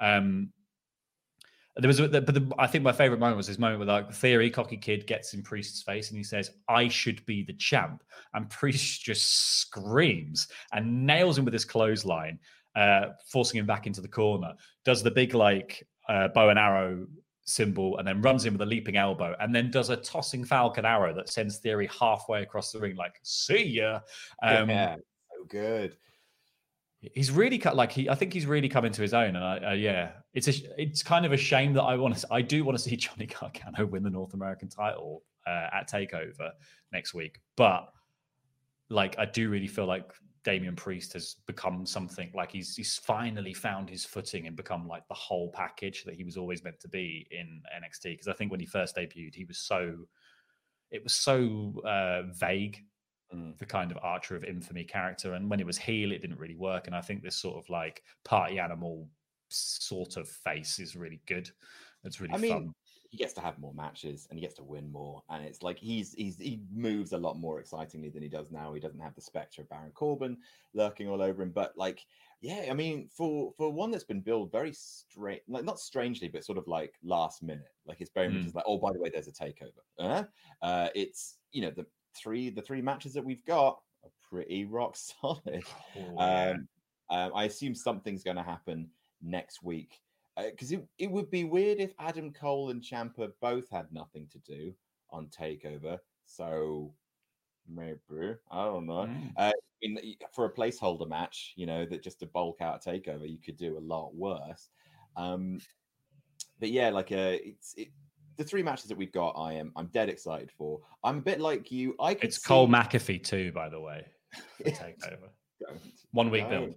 I think my favorite moment was this moment where like Theory, cocky kid, gets in Priest's face and he says, "I should be the champ." And Priest just screams and nails him with his clothesline, forcing him back into the corner, does the big like bow and arrow symbol, and then runs in with a leaping elbow, and then does a tossing Falcon Arrow that sends Theory halfway across the ring like, "See ya." Yeah, so good. He's really I think he's really come into his own, and it's kind of a shame that I do want to see Johnny Gargano win the North American title at TakeOver next week, but like I do really feel like Damian Priest has become something like he's finally found his footing and become like the whole package that he was always meant to be in NXT. Because I think when he first debuted, it was so vague. The kind of Archer of Infamy character, and when it was heel it didn't really work, and I think this sort of like party animal sort of face is really good. It's really fun. He gets to have more matches and he gets to win more, and it's like he moves a lot more excitingly than he does now. He doesn't have the specter of Baron Corbin lurking all over him, but like for one that's been billed very straight, like not strangely, but sort of like last minute, like it's very much just like, oh, by the way, there's a TakeOver. It's the three matches that we've got are pretty rock solid. I assume something's going to happen next week, because it would be weird if Adam Cole and Ciampa both had nothing to do on TakeOver. So maybe, I don't know. mean, for a placeholder match, that just to bulk out a takeover, you could do a lot worse. But yeah, like the 3 matches that we've got, I'm dead excited for. I'm a bit like you. It's Cole McAfee too, by the way. For takeover. 1 week build.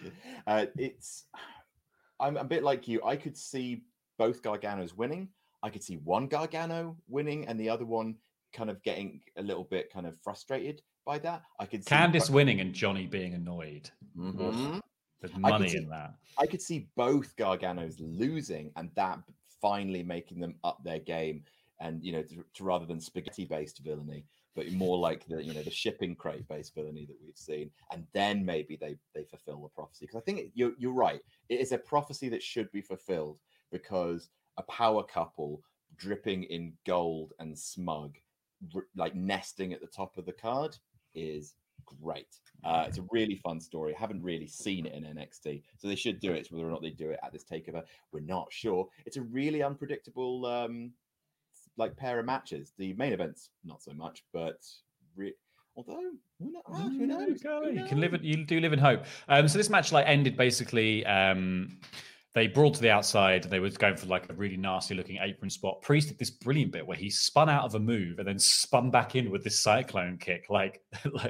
I'm a bit like you. I could see both Garganos winning. I could see one Gargano winning and the other one kind of getting a little bit kind of frustrated by that. I could see Candice winning and Johnny being annoyed. Mm-hmm. There's money in that. I could see both Garganos losing and that finally making them up their game, and to rather than spaghetti-based villainy, but more like the shipping crate-based villainy that we've seen, and then maybe they fulfill the prophecy. Because I think you're right. It is a prophecy that should be fulfilled, because a power couple dripping in gold and smug, like nesting at the top of the card, is great. It's a really fun story. I haven't really seen it in NXT, so they should do it. Whether or not they do it at this takeover, we're not sure. It's a really unpredictable like pair of matches. The main events not so much, but although who knows? You do live in hope. So this match ended basically. They brawled to the outside. They were going for like a really nasty looking apron spot. Priest did this brilliant bit where he spun out of a move and then spun back in with this cyclone kick, like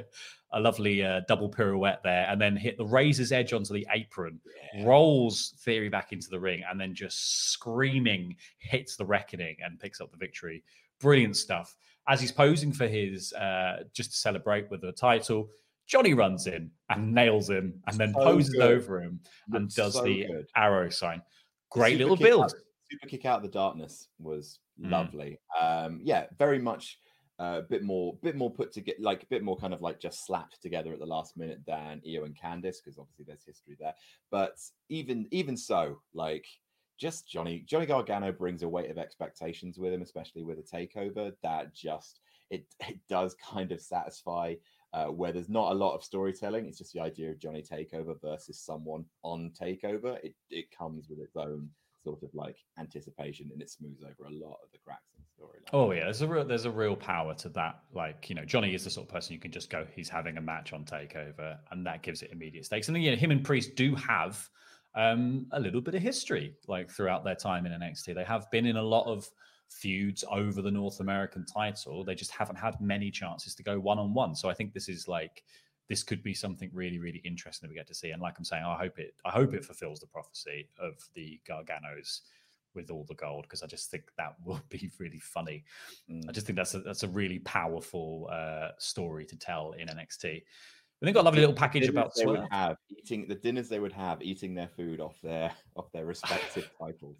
a lovely double pirouette there, and then hit the razor's edge onto the apron, rolls Theory back into the ring, and then just screaming hits the Reckoning and picks up the victory. Brilliant stuff. As he's posing for his, just to celebrate with the title, Johnny runs in and nails him and then poses over him and does the arrow sign. Great little build. Super kick out of the darkness was lovely. Yeah, very much a bit more put together, like a bit more kind of like just slapped together at the last minute than Io and Candice, because obviously there's history there. But even so, like just Johnny Gargano brings a weight of expectations with him, especially with a takeover that just it does kind of satisfy. Where there's not a lot of storytelling, it's just the idea of Johnny Takeover versus someone on Takeover. It comes with its own sort of like anticipation, and it smooths over a lot of the cracks in the storyline. Oh yeah, there's a real power to that. Like Johnny is the sort of person you can just go, he's having a match on Takeover, and that gives it immediate stakes. And then him and Priest do have a little bit of history, like throughout their time in NXT. They have been in a lot of feuds over the North American title. They just haven't had many chances to go one-on-one. So I think this could be something really, really interesting that we get to see. And like I'm saying, I hope it fulfills the prophecy of the Garganos with all the gold, because I just think that will be really funny. I just think that's a really powerful story to tell in NXT. I think got a lovely little package about the dinners they would have eating their food off their respective titles.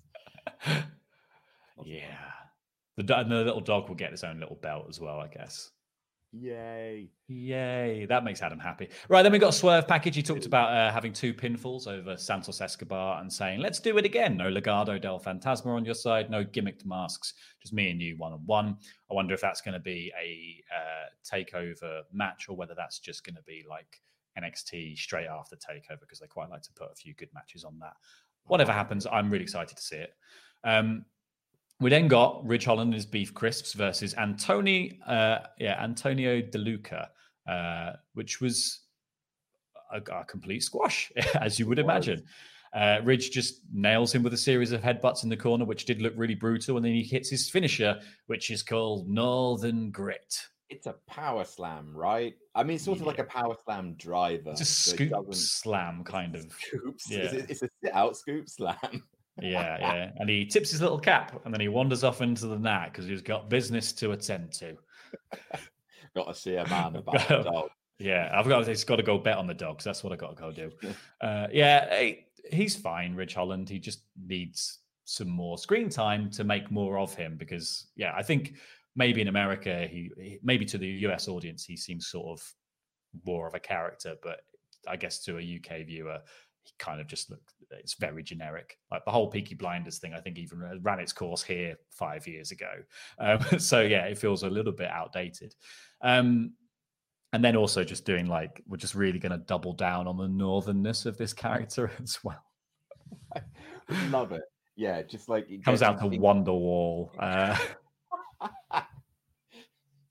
Yeah. The little dog will get his own little belt as well, I guess. Yay. That makes Adam happy. Right, then we got a Swerve package. He talked about having 2 pinfalls over Santos Escobar and saying, let's do it again. No Legado del Fantasma on your side. No gimmicked masks. Just me and you one-on-one. I wonder if that's going to be a takeover match, or whether that's just going to be like NXT straight after takeover, because they quite like to put a few good matches on that. Whatever happens, I'm really excited to see it. We then got Ridge Holland and his Beef Crisps versus Antonio DeLuca, which was a complete squash, as you would imagine. Ridge just nails him with a series of headbutts in the corner, which did look really brutal, and then he hits his finisher, which is called Northern Grit. It's a power slam, right? I mean, it's sort of like a power slam driver. It's a scoop slam, kind of. Scoops. Yeah. It's a sit-out scoop slam. Yeah. And he tips his little cap, and then he wanders off into the night because he's got business to attend to. Got to see a man about the dog. Yeah, he's got to go bet on the dogs. That's what I got to go do. He's fine, Ridge Holland. He just needs some more screen time to make more of him, because, I think maybe in America, maybe to the US audience, he seems sort of more of a character, but I guess to a UK viewer, he kind of just it's very generic. Like the whole Peaky Blinders thing, I think even ran its course here 5 years ago. So it feels a little bit outdated. And then also just doing we're just really going to double down on the northernness of this character as well. I love it. Yeah, just like... It comes out to Wonderwall.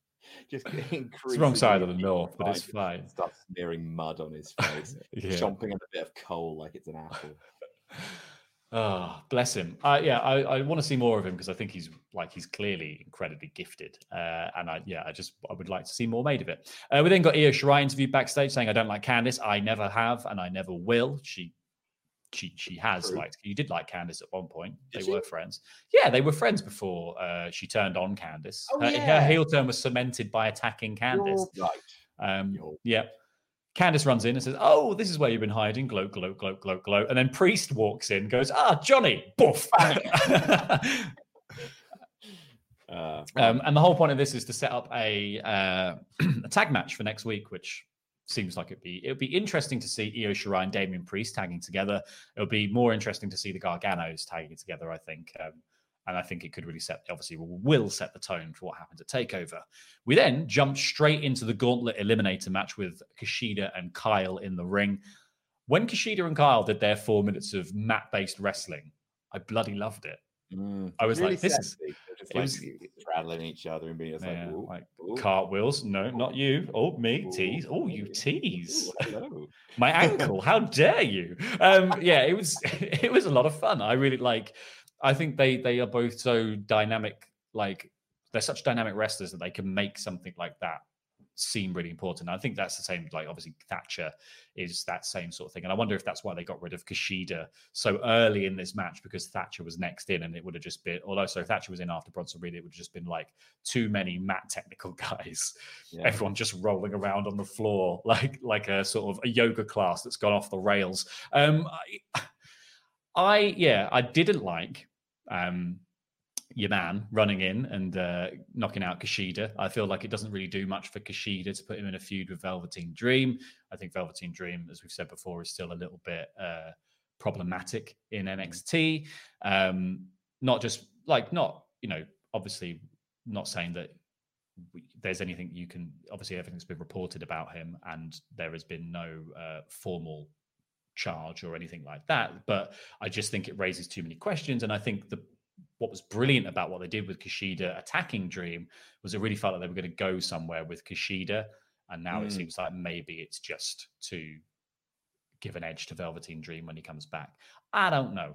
Just it's the wrong side of the north, but it's fine. Starts smearing mud on his face, chomping on a bit of coal like it's an apple. Oh, bless him. I want to see more of him because I think he's clearly incredibly gifted. And I would like to see more made of it. We then got Io Shirai interviewed backstage saying, "I don't like Candice. I never have, and I never will." She has liked. You did like Candice at one point. They were friends. Yeah, they were friends before she turned on Candice. Her heel turn was cemented by attacking Candice. You're right. Yeah. Candice runs in and says, "Oh, this is where you've been hiding." Gloat, gloat, gloat, gloat, gloat. And then Priest walks in, goes, "Johnny!" Boof. And the whole point of this is to set up a tag match for next week, which seems like it'd be interesting to see Io Shirai and Damian Priest tagging together. It'll be more interesting to see the Garganos tagging together, I think. And I think it could really will set the tone for what happens at TakeOver. We then jumped straight into the Gauntlet Eliminator match with Kushida and Kyle in the ring. When Kushida and Kyle did their 4 minutes of mat-based wrestling, I bloody loved it. I was really like, this sexy. is... It was straddling each other and being just like cartwheels. No, not you. Oh, me. Tease. Oh, you tease. Ooh, hello. My ankle. How dare you? It was a lot of fun. I think they are both so dynamic. Like, they're such dynamic wrestlers that they can make something like that seem really important. I think that's the same, like, obviously Thatcher is that same sort of thing. And I wonder if that's why they got rid of Kushida so early in this match, because Thatcher was next in, and it would have just been, Thatcher was in after Bronson Reed, it would have just been like too many mat technical guys. Yeah. Everyone just rolling around on the floor like a sort of a yoga class that's gone off the rails. I didn't like your man running in and knocking out Kushida. I feel like it doesn't really do much for Kushida to put him in a feud with Velveteen Dream. I think Velveteen Dream, as we've said before, is still a little bit problematic in NXT. Obviously not saying that there's anything you can, obviously everything's been reported about him and there has been no formal charge or anything like that. But I just think it raises too many questions. And I think what was brilliant about what they did with Kushida attacking Dream was it really felt like they were going to go somewhere with Kushida. And now it seems like maybe it's just to give an edge to Velveteen Dream when he comes back. I don't know.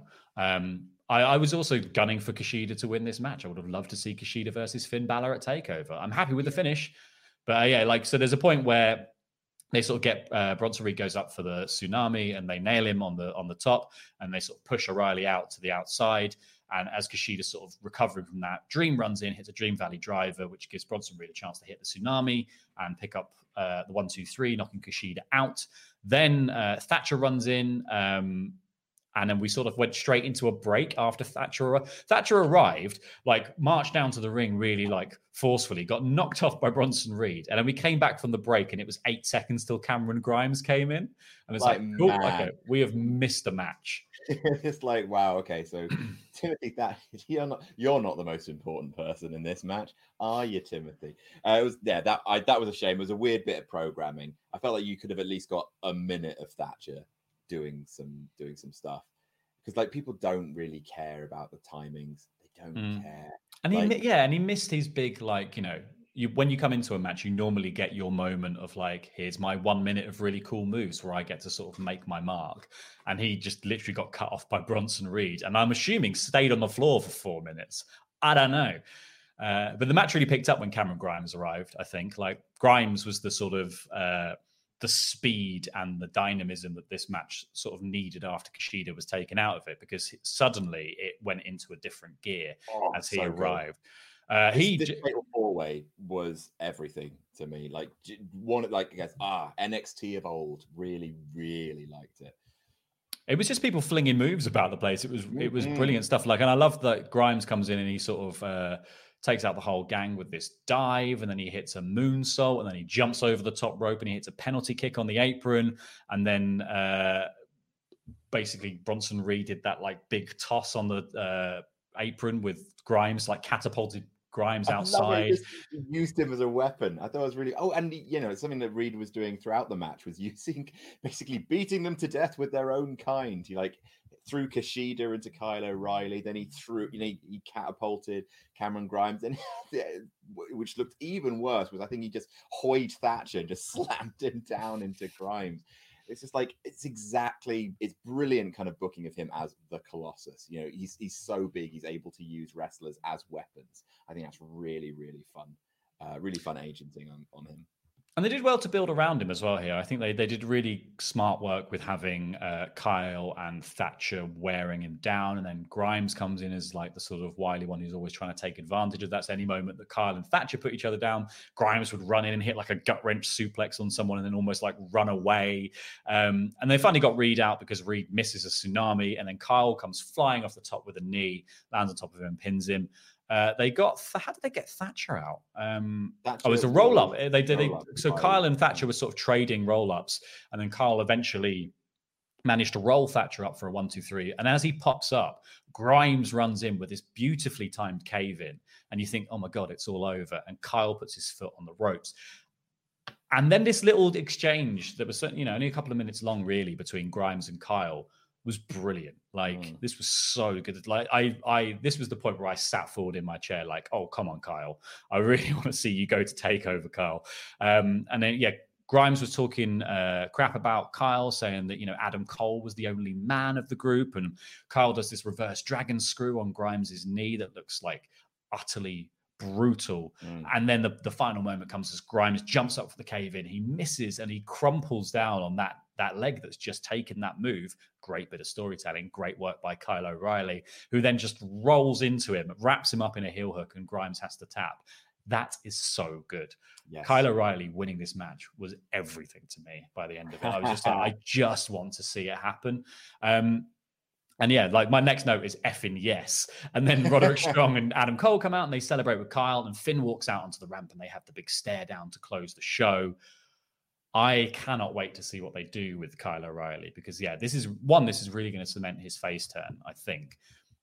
I was also gunning for Kushida to win this match. I would have loved to see Kushida versus Finn Balor at TakeOver. I'm happy with the finish. But so there's a point where they sort of get Bronson Reed goes up for the tsunami and they nail him on the top, and they sort of push O'Reilly out to the outside. And as Kushida's sort of recovering from that, Dream runs in, hits a Dream Valley driver, which gives Bronson Reed a chance to hit the tsunami and pick up the 1-2-3, knocking Kushida out. Then Thatcher runs in, and then we sort of went straight into a break after Thatcher. Thatcher arrived, marched down to the ring really forcefully, got knocked off by Bronson Reed. And then we came back from the break and it was 8 seconds till Cameron Grimes came in. And it's cool, okay, we have missed a match. It's like, wow, okay, so Timothy, you're not the most important person in this match, are you, Timothy? That was a shame. It was a weird bit of programming. I felt like you could have at least got a minute of Thatcher doing some stuff, because people don't really care about the timings. They don't care. And he missed his big when you come into a match, you normally get your moment of here's my 1 minute of really cool moves where I get to sort of make my mark. And he just literally got cut off by Bronson Reed. And I'm assuming stayed on the floor for 4 minutes. I don't know. But the match really picked up when Cameron Grimes arrived, I think. Grimes was the sort of the speed and the dynamism that this match sort of needed after Kushida was taken out of it, because suddenly it went into a different gear as he arrived. This fatal 4-way was everything to me. NXT of old, really, really liked it. It was just people flinging moves about the place. It was brilliant stuff. And I love that Grimes comes in and he sort of takes out the whole gang with this dive, and then he hits a moonsault, and then he jumps over the top rope and he hits a penalty kick on the apron, and then basically Bronson Reed did that big toss on the apron with Grimes, catapulted Grimes outside. He used him as a weapon. I thought it was really... and something that Reed was doing throughout the match was basically beating them to death with their own kind. threw Kushida into Kyle O'Reilly. Then he threw, he catapulted Cameron Grimes, and which looked even worse was I think he just hoyed Thatcher and just slammed him down into Grimes. It's just like it's brilliant kind of booking of him as the Colossus. He's so big, he's able to use wrestlers as weapons. I think that's really, really fun. Really fun agenting on him. And they did well to build around him as well here. I think they did really smart work with having Kyle and Thatcher wearing him down. And then Grimes comes in as like the sort of wily one who's always trying to take advantage of that. So any moment that Kyle and Thatcher put each other down, Grimes would run in and hit like a gut wrench suplex on someone and then almost like run away. And they finally got Reed out because Reed misses a tsunami. And then Kyle comes flying off the top with a knee, lands on top of him and pins him. How did they get Thatcher out? It was a roll-up. So Kyle and Thatcher were sort of trading roll-ups, and then Kyle eventually managed to roll Thatcher up for a 1-2-3. And as he pops up, Grimes runs in with this beautifully timed cave-in, and you think, oh my God, it's all over. And Kyle puts his foot on the ropes. And then this little exchange that was, only a couple of minutes long, really, between Grimes and Kyle was brilliant. This was so good. Like this was the point where I sat forward in my chair, like, oh, come on, Kyle. I really want to see you go to TakeOver, Kyle. And then, Grimes was talking crap about Kyle, saying that, Adam Cole was the only man of the group. And Kyle does this reverse dragon screw on Grimes's knee that looks like utterly brutal. And then the final moment comes as Grimes jumps up for the cave-in. He misses and he crumples down on that leg that's just taken that move. Great bit of storytelling, great work by Kyle O'Reilly, who then just rolls into him, wraps him up in a heel hook, and Grimes has to tap. That is so good. Yes. Kyle O'Reilly winning this match was everything to me by the end of it. I was just like, I just want to see it happen. And my next note is effing yes. And then Roderick Strong and Adam Cole come out and they celebrate with Kyle, and Finn walks out onto the ramp and they have the big stare down to close the show. I cannot wait to see what they do with Kyle O'Reilly because, this is really going to cement his face turn, I think.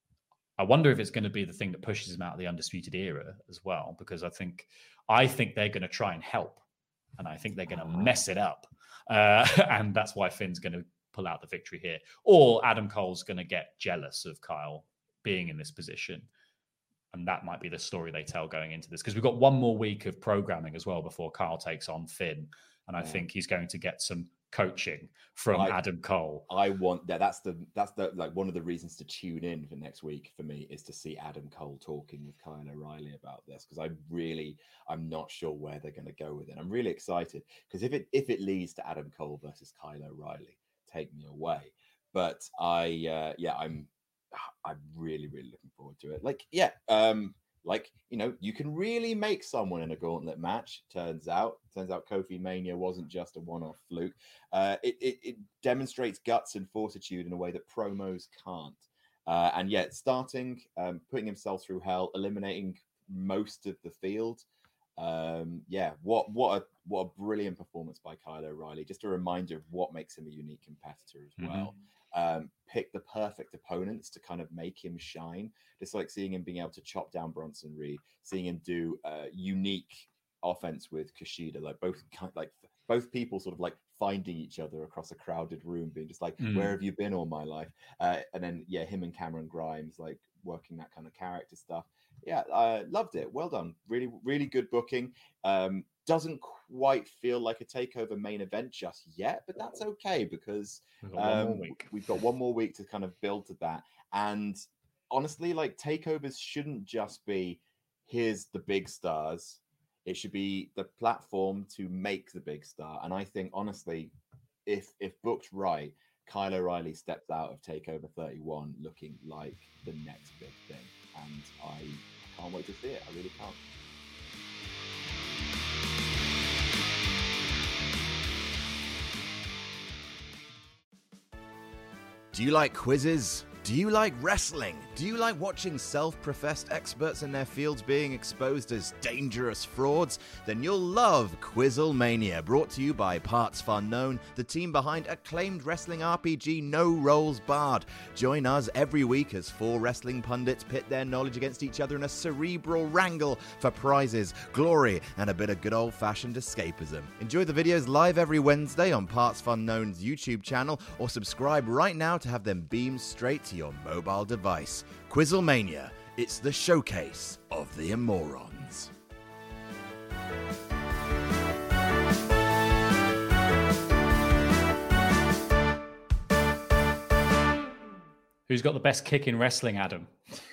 I wonder if it's going to be the thing that pushes him out of the Undisputed Era as well, because I think they're going to try and help, and I think they're going to mess it up. And that's why Finn's going to pull out the victory here. Or Adam Cole's going to get jealous of Kyle being in this position. And that might be the story they tell going into this, because we've got one more week of programming as well before Kyle takes on Finn. And I think he's going to get some coaching from Adam Cole. I want that. That's the like one of the reasons to tune in for next week for me is to see Adam Cole talking with Kyle O'Reilly about this, because I'm not sure where they're going to go with it. I'm really excited because if it leads to Adam Cole versus Kyle O'Reilly, take me away. But I'm really, really looking forward to it. You can really make someone in a gauntlet match. Turns out Kofi Mania wasn't just a one-off fluke. It demonstrates guts and fortitude in a way that promos can't. And yet, putting himself through hell, eliminating most of the field. What a brilliant performance by Kyle O'Reilly. Just a reminder of what makes him a unique competitor as well. Pick the perfect opponents to kind of make him shine. Just like seeing him being able to chop down Bronson Reed, seeing him do unique offense with Kushida, both people sort of like finding each other across a crowded room, being just like, where have you been all my life? And then him and Cameron Grimes like working that kind of character stuff. I loved it. Well done. Really, really good booking. Doesn't quite feel like a TakeOver main event just yet, but that's okay because we've got one more week to kind of build to that. And honestly, like TakeOvers shouldn't just be here's the big stars. It should be the platform to make the big star. And I think honestly, if booked right, Kyle O'Reilly steps out of TakeOver 31 looking like the next big thing. And I can't wait to see it. I really can't. Do you like quizzes? Do you like wrestling? Do you like watching self-professed experts in their fields being exposed as dangerous frauds? Then you'll love Quizzlemania, brought to you by Parts Fun Known, the team behind acclaimed wrestling RPG No Rolls Barred. Join us every week as 4 wrestling pundits pit their knowledge against each other in a cerebral wrangle for prizes, glory, and a bit of good old-fashioned escapism. Enjoy the videos live every Wednesday on Parts Fun Known's YouTube channel, or subscribe right now to have them beamed straight to your mobile device. Quizzlemania, it's the showcase of the immorons. Who's got the best kick in wrestling, Adam?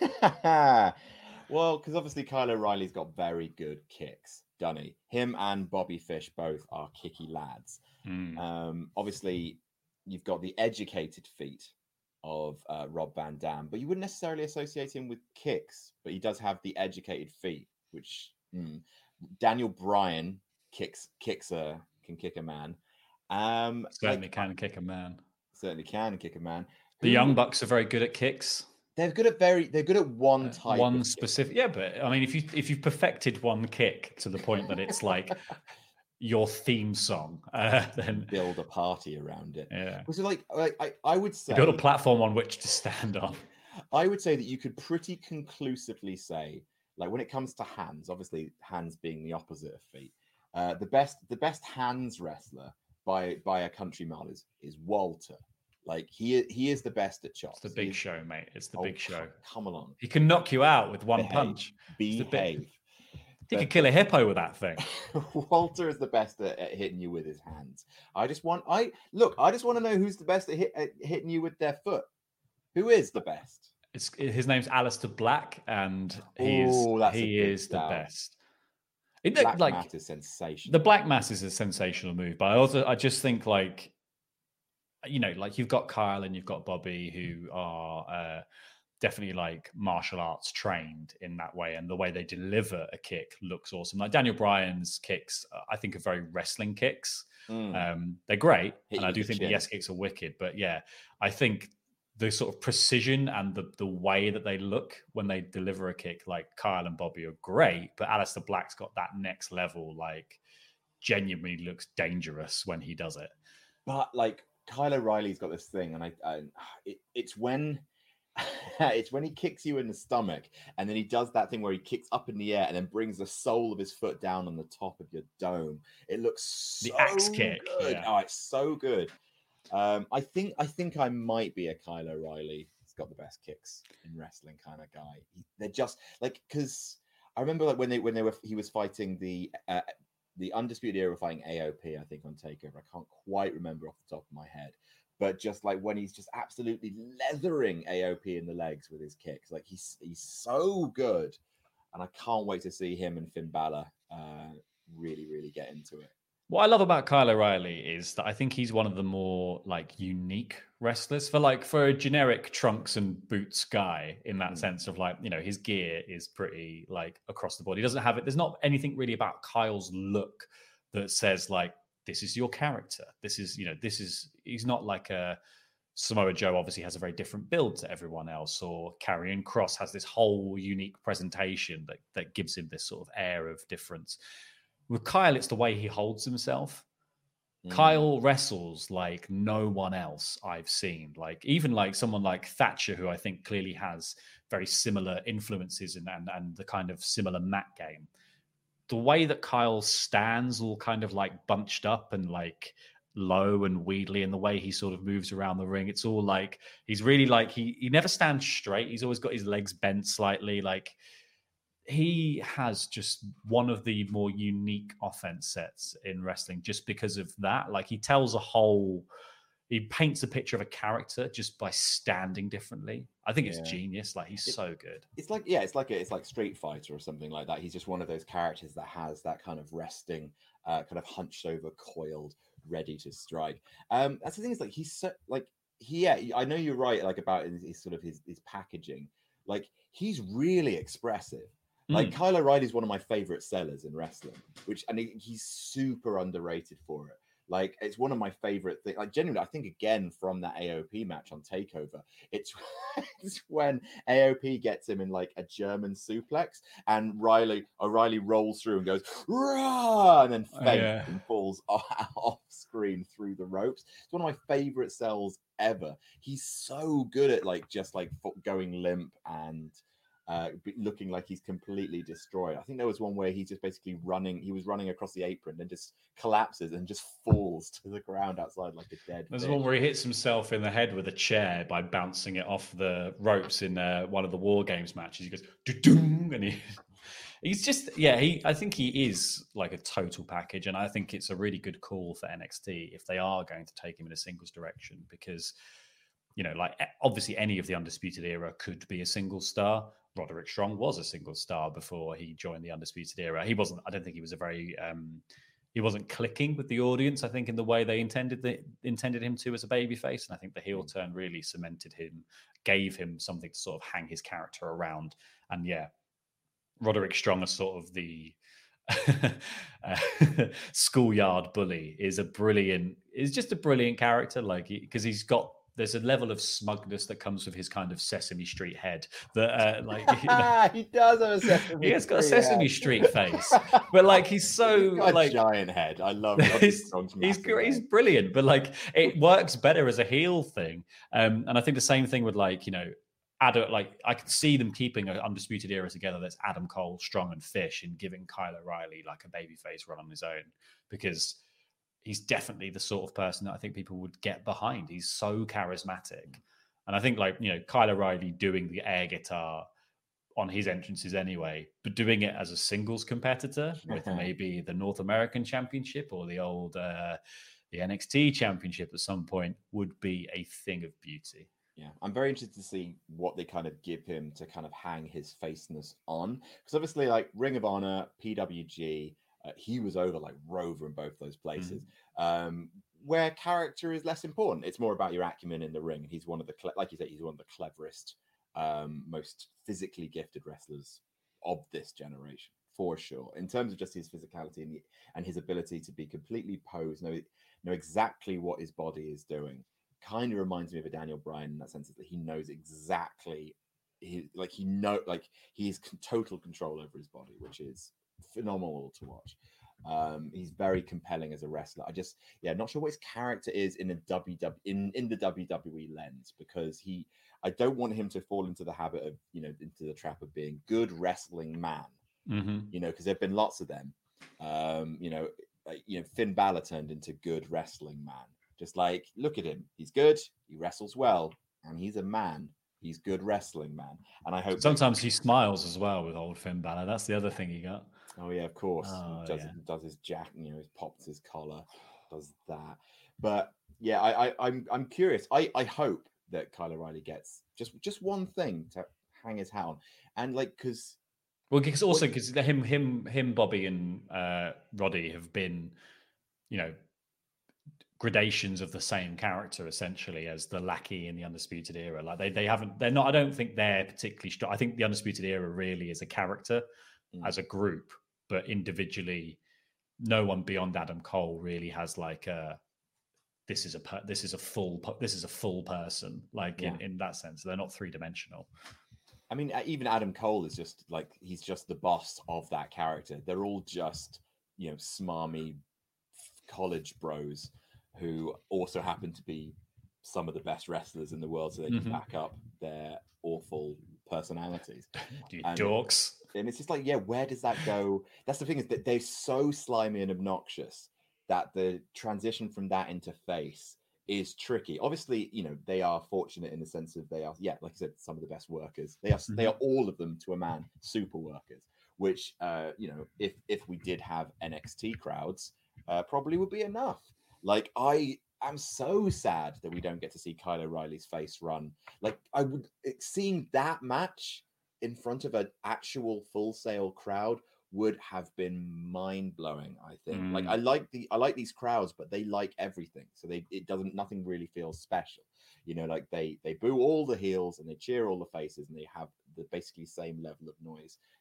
Well, because obviously Kyle O'Reilly's got very good kicks, doesn't he? Him and Bobby Fish both are kicky lads. Obviously, you've got the educated feet of Rob Van Dam, but you wouldn't necessarily associate him with kicks, but he does have the educated feet, which Daniel Bryan can kick a man. Certainly can kick a man. Certainly can kick a man. The Young Bucks are very good at kicks. They're good at one type, one specific. Yeah, but I mean, if you've perfected one kick to the point that it's like your theme song, then build a party around it. Yeah. So like I would say, build a platform on which to stand on. I would say that you could pretty conclusively say, like when it comes to hands, obviously hands being the opposite of feet, the best hands wrestler by a country mile is Walter. Like he is the best at chops. It's the Big Show, mate. It's the Big Show. Come along. He can knock you out with one punch. Behave. He could kill a hippo with that thing. Walter is the best at hitting you with his hands. I just want to know who's the best at hitting you with their foot. Who is the best? His name's Aleister Black, and he is the best. Black Mass is sensational. The Black Mass is a sensational move, but I just think like, you know, like you've got Kyle and you've got Bobby who are definitely like martial arts trained in that way, and the way they deliver a kick looks awesome. Like Daniel Bryan's kicks, I think, are very wrestling kicks. They're great, and I do think the yes kicks are wicked. But yeah, I think the sort of precision and the way that they look when they deliver a kick, like Kyle and Bobby, are great. But Aleister Black's got that next level, like genuinely looks dangerous when he does it. But like Kyle O'Reilly's got this thing, and it's when he kicks you in the stomach, and then he does that thing where he kicks up in the air and then brings the sole of his foot down on the top of your dome. It looks so the axe kick. Good. Yeah. Oh, it's so good. I think I might be a Kyle O'Reilly. He's got the best kicks in wrestling kind of guy. They're just like, because I remember like when he was fighting the Undisputed Era, fighting AOP, I think, on TakeOver. I can't quite remember off the top of my head, but just like when he's just absolutely leathering AOP in the legs with his kicks, like he's so good, and I can't wait to see him and Finn Balor really get into it. What I love about Kyle O'Reilly is that I think he's one of the more like unique wrestlers for a generic trunks and boots guy, in that sense of like, you know, his gear is pretty like across the board. He doesn't have it. There's not anything really about Kyle's look that says like, this is your character. He's not like a Samoa Joe obviously has a very different build to everyone else, or Karrion Kross has this whole unique presentation that gives him this sort of air of difference. With Kyle, it's the way he holds himself. Kyle wrestles like no one else I've seen. Like even like someone like Thatcher, who I think clearly has very similar influences and the kind of similar mat game. The way that Kyle stands all kind of like bunched up and like low and wheedly, and the way he sort of moves around the ring, it's all like he's really like he never stands straight. He's always got his legs bent slightly. Like he has just one of the more unique offense sets in wrestling just because of that. Like he paints a picture of a character just by standing differently. I think it's genius. Like he's so good. It's like Street Fighter or something like that. He's just one of those characters that has that kind of resting, kind of hunched over, coiled, ready to strike. That's the thing, is like he's so like I know you're right, like about his sort of his packaging. Like he's really expressive. Like Kyle O'Reilly is one of my favorite sellers in wrestling, and he's super underrated for it. Like, it's one of my favorite things. Like, genuinely, I think again from that AOP match on Takeover, it's when AOP gets him in like a German suplex, and O'Reilly rolls through and goes rah, and then faints and falls off screen through the ropes. It's one of my favorite sells ever. He's so good at like just like going limp and looking like he's completely destroyed. I think there was one where he's just basically running. He was running across the apron and just collapses and just falls to the ground outside like a dead There's fish. one where he hits himself in the head with a chair by bouncing it off the ropes in one of the War Games matches. He goes doo-doom, and he's just I think he is like a total package, and I think it's a really good call for NXT if they are going to take him in a singles direction, because like obviously any of the Undisputed Era could be a single star. Roderick Strong was a single star before he joined the Undisputed Era. He wasn't. I don't think he was a very. He wasn't clicking with the audience, I think, in the way they intended him to as a babyface. And I think the heel turn really cemented him, gave him something to sort of hang his character around. And Roderick Strong is sort of the schoolyard bully. Is just a brilliant character, like because there's a level of smugness that comes with his kind of Sesame Street head that, he does have a Sesame. He has got a Sesame Street face, but like he's so like a giant head. I love. He's brilliant, but like it works better as a heel thing. And I think the same thing with Adam. Like I could see them keeping an Undisputed Era together. That's Adam Cole, Strong, and Fish, and giving Kyle O'Reilly like a babyface run on his own, because he's definitely the sort of person that I think people would get behind. He's so charismatic. And I think Kyle O'Reilly doing the air guitar on his entrances anyway, but doing it as a singles competitor with maybe the North American Championship or the old the NXT Championship at some point would be a thing of beauty. Yeah, I'm very interested to see what they kind of give him to kind of hang his faceness on. Because obviously, like Ring of Honor, PWG, he was over like Rover in both those places, where character is less important. It's more about your acumen in the ring. He's one of the, like you said, he's one of the cleverest, most physically gifted wrestlers of this generation, for sure. In terms of just his physicality and his ability to be completely posed, know exactly what his body is doing. Kind of reminds me of a Daniel Bryan in that sense that he knows exactly, he has total control over his body, which is phenomenal to watch. He's very compelling as a wrestler. Not sure what his character is in the WWE lens, because I don't want him to fall into the habit of into the trap of being good wrestling man. Because there've been lots of them. Finn Balor turned into good wrestling man. Just like, look at him. He's good. He wrestles well. And he's a man. He's good wrestling, man. And I hope sometimes he smiles as well with old Finn Balor. That's the other thing he got. Oh yeah, of course. Does his jack, he pops his collar, does that. But yeah, I'm curious. I hope that Kyle O'Reilly gets just one thing to hang his hat on. And because him, Bobby, and Roddy have been, gradations of the same character essentially as the lackey in the Undisputed Era. Like they're not, I don't think they're particularly strong. I think the Undisputed Era really is a character as a group, but individually, no one beyond Adam Cole really has like this is a full person, like in that sense. They're not three-dimensional. I mean, even Adam Cole is just like, he's just the boss of that character. They're all just, smarmy college bros who also happen to be some of the best wrestlers in the world, so they can back up their awful personalities. Dorks. And it's just like, where does that go? That's the thing, is that they're so slimy and obnoxious that the transition from that into face is tricky. Obviously, they are fortunate in the sense of they are, like I said, some of the best workers. They are all of them to a man, super workers, which, if we did have NXT crowds, probably would be enough. Like, I am so sad that we don't get to see Kyle O'Reilly's face run. Like, seeing that match in front of an actual Full Sail crowd would have been mind-blowing, I think. Like, I like these crowds, but they like everything. So nothing really feels special. Like they boo all the heels and they cheer all the faces, and they have the basically same level of noise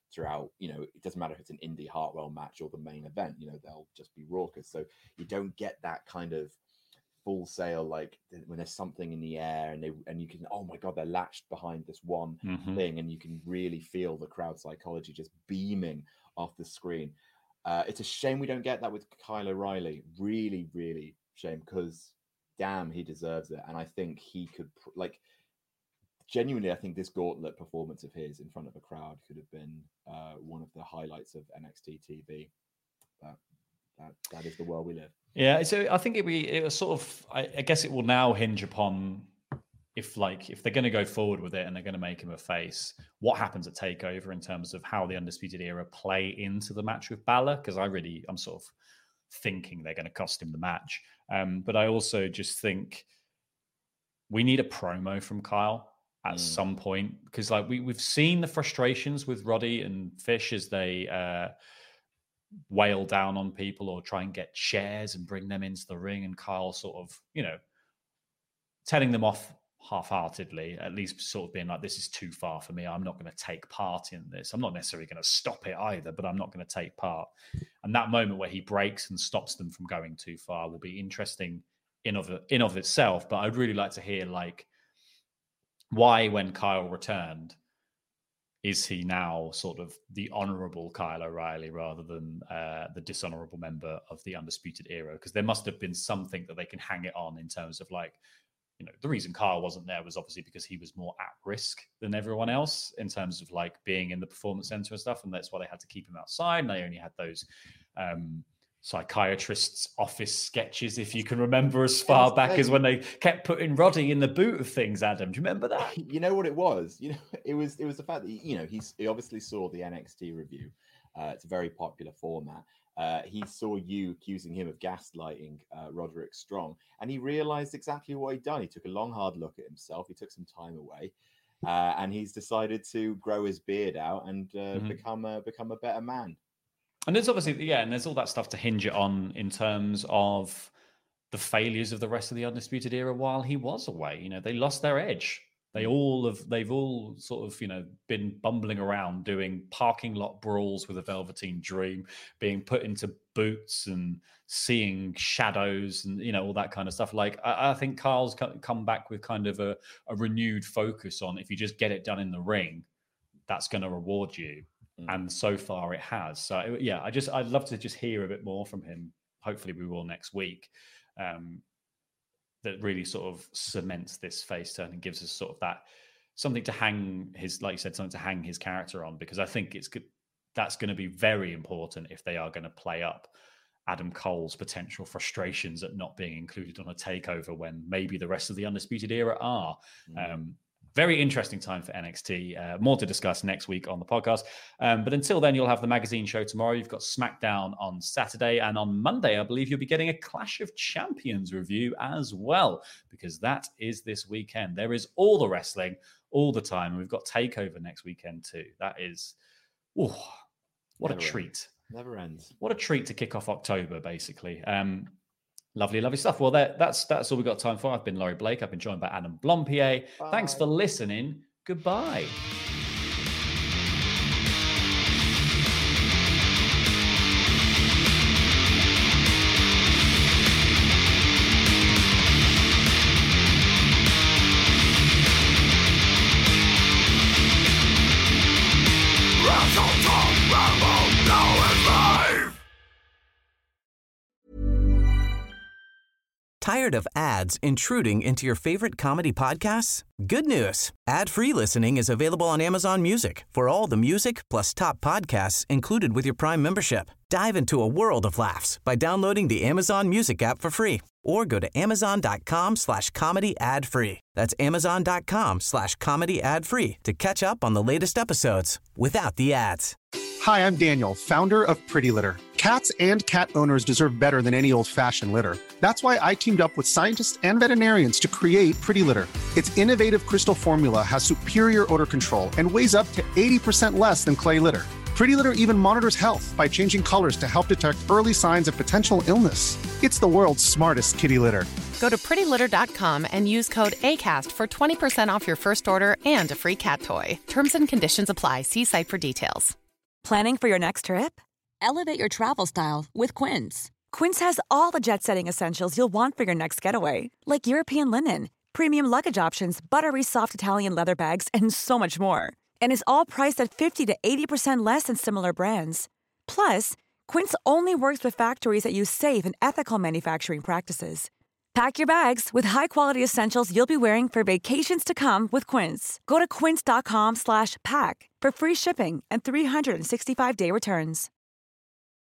throughout. It doesn't matter if it's an Indy Hartwell match or the main event. They'll just be raucous. So you don't get that kind of full sail, like when there's something in the air and you can, oh my God, they're latched behind this one thing, and you can really feel the crowd psychology just beaming off the screen. It's a shame we don't get that with Kyle O'Reilly. Really, really shame, because damn, he deserves it. And I think he could, genuinely, I think this gauntlet performance of his in front of a crowd could have been one of the highlights of NXT TV. But that is the world we live. Yeah, so I think it was sort of, I guess it will now hinge upon if they're going to go forward with it and they're going to make him a face, what happens at TakeOver in terms of how the Undisputed Era play into the match with Balor, because I'm sort of thinking they're going to cost him the match. But I also just think we need a promo from Kyle at some point, because we've seen the frustrations with Roddy and Fish as they wail down on people or try and get chairs and bring them into the ring, and Kyle sort of, telling them off half-heartedly, at least sort of being like, this is too far for me. I'm not going to take part in this. I'm not necessarily going to stop it either, but I'm not going to take part. And that moment where he breaks and stops them from going too far will be interesting in of itself. But I'd really like to hear why, when Kyle returned, is he now sort of the honorable Kyle O'Reilly rather than the dishonorable member of the Undisputed Era? Because there must have been something that they can hang it on in terms of the reason Kyle wasn't there was obviously because he was more at risk than everyone else in terms of being in the Performance Center and stuff. And that's why they had to keep him outside. And they only had those psychiatrist's office sketches, if you can remember, as far back as when they kept putting Roddy in the boot of things. Adam, do you remember that? You know what it was? It was the fact that he obviously saw the NXT review. It's a very popular format. He saw you accusing him of gaslighting Roderick Strong, and he realized exactly what he'd done. He took a long, hard look at himself. He took some time away, and he's decided to grow his beard out and become a better man. And there's obviously, and there's all that stuff to hinge it on in terms of the failures of the rest of the Undisputed Era while he was away. They lost their edge. They've all sort of, been bumbling around doing parking lot brawls with a Velveteen Dream, being put into boots and seeing shadows and, all that kind of stuff. I think Kyle's come back with kind of a renewed focus on, if you just get it done in the ring, that's going to reward you. And so far it has. So I'd love to just hear a bit more from him. Hopefully we will next week. That really sort of cements this face turn and gives us sort of that something to hang his, like you said, something to hang his character on, because I think that's going to be very important if they are going to play up Adam Cole's potential frustrations at not being included on a takeover when maybe the rest of the Undisputed Era are. Very interesting time for NXT. More to discuss next week on the podcast. But until then, you'll have the magazine show tomorrow. You've got SmackDown on Saturday. And on Monday, I believe you'll be getting a Clash of Champions review as well, because that is this weekend. There is all the wrestling all the time. And we've got TakeOver next weekend too. That is, what a treat. Never ends. What a treat to kick off October, basically. Lovely, lovely stuff. Well, that's all we've got time for. I've been Laurie Blake. I've been joined by Adam Blompier. Bye. Thanks for listening. Goodbye. Tired of ads intruding into your favorite comedy podcasts? Good news. Ad-free listening is available on Amazon Music for all the music plus top podcasts included with your Prime membership. Dive into a world of laughs by downloading the Amazon Music app for free or go to amazon.com/comedy ad-free. That's amazon.com/comedy ad-free to catch up on the latest episodes without the ads. Hi, I'm Daniel, founder of Pretty Litter. Cats and cat owners deserve better than any old-fashioned litter. That's why I teamed up with scientists and veterinarians to create Pretty Litter. Its innovative crystal formula has superior odor control and weighs up to 80% less than clay litter. Pretty Litter even monitors health by changing colors to help detect early signs of potential illness. It's the world's smartest kitty litter. Go to prettylitter.com and use code ACAST for 20% off your first order and a free cat toy. Terms and conditions apply. See site for details. Planning for your next trip? Elevate your travel style with Quince. Quince has all the jet-setting essentials you'll want for your next getaway, like European linen, premium luggage options, buttery soft Italian leather bags, and so much more. And is all priced at 50 to 80% less than similar brands. Plus, Quince only works with factories that use safe and ethical manufacturing practices. Pack your bags with high-quality essentials you'll be wearing for vacations to come with Quince. Go to quince.com/pack for free shipping and 365-day returns.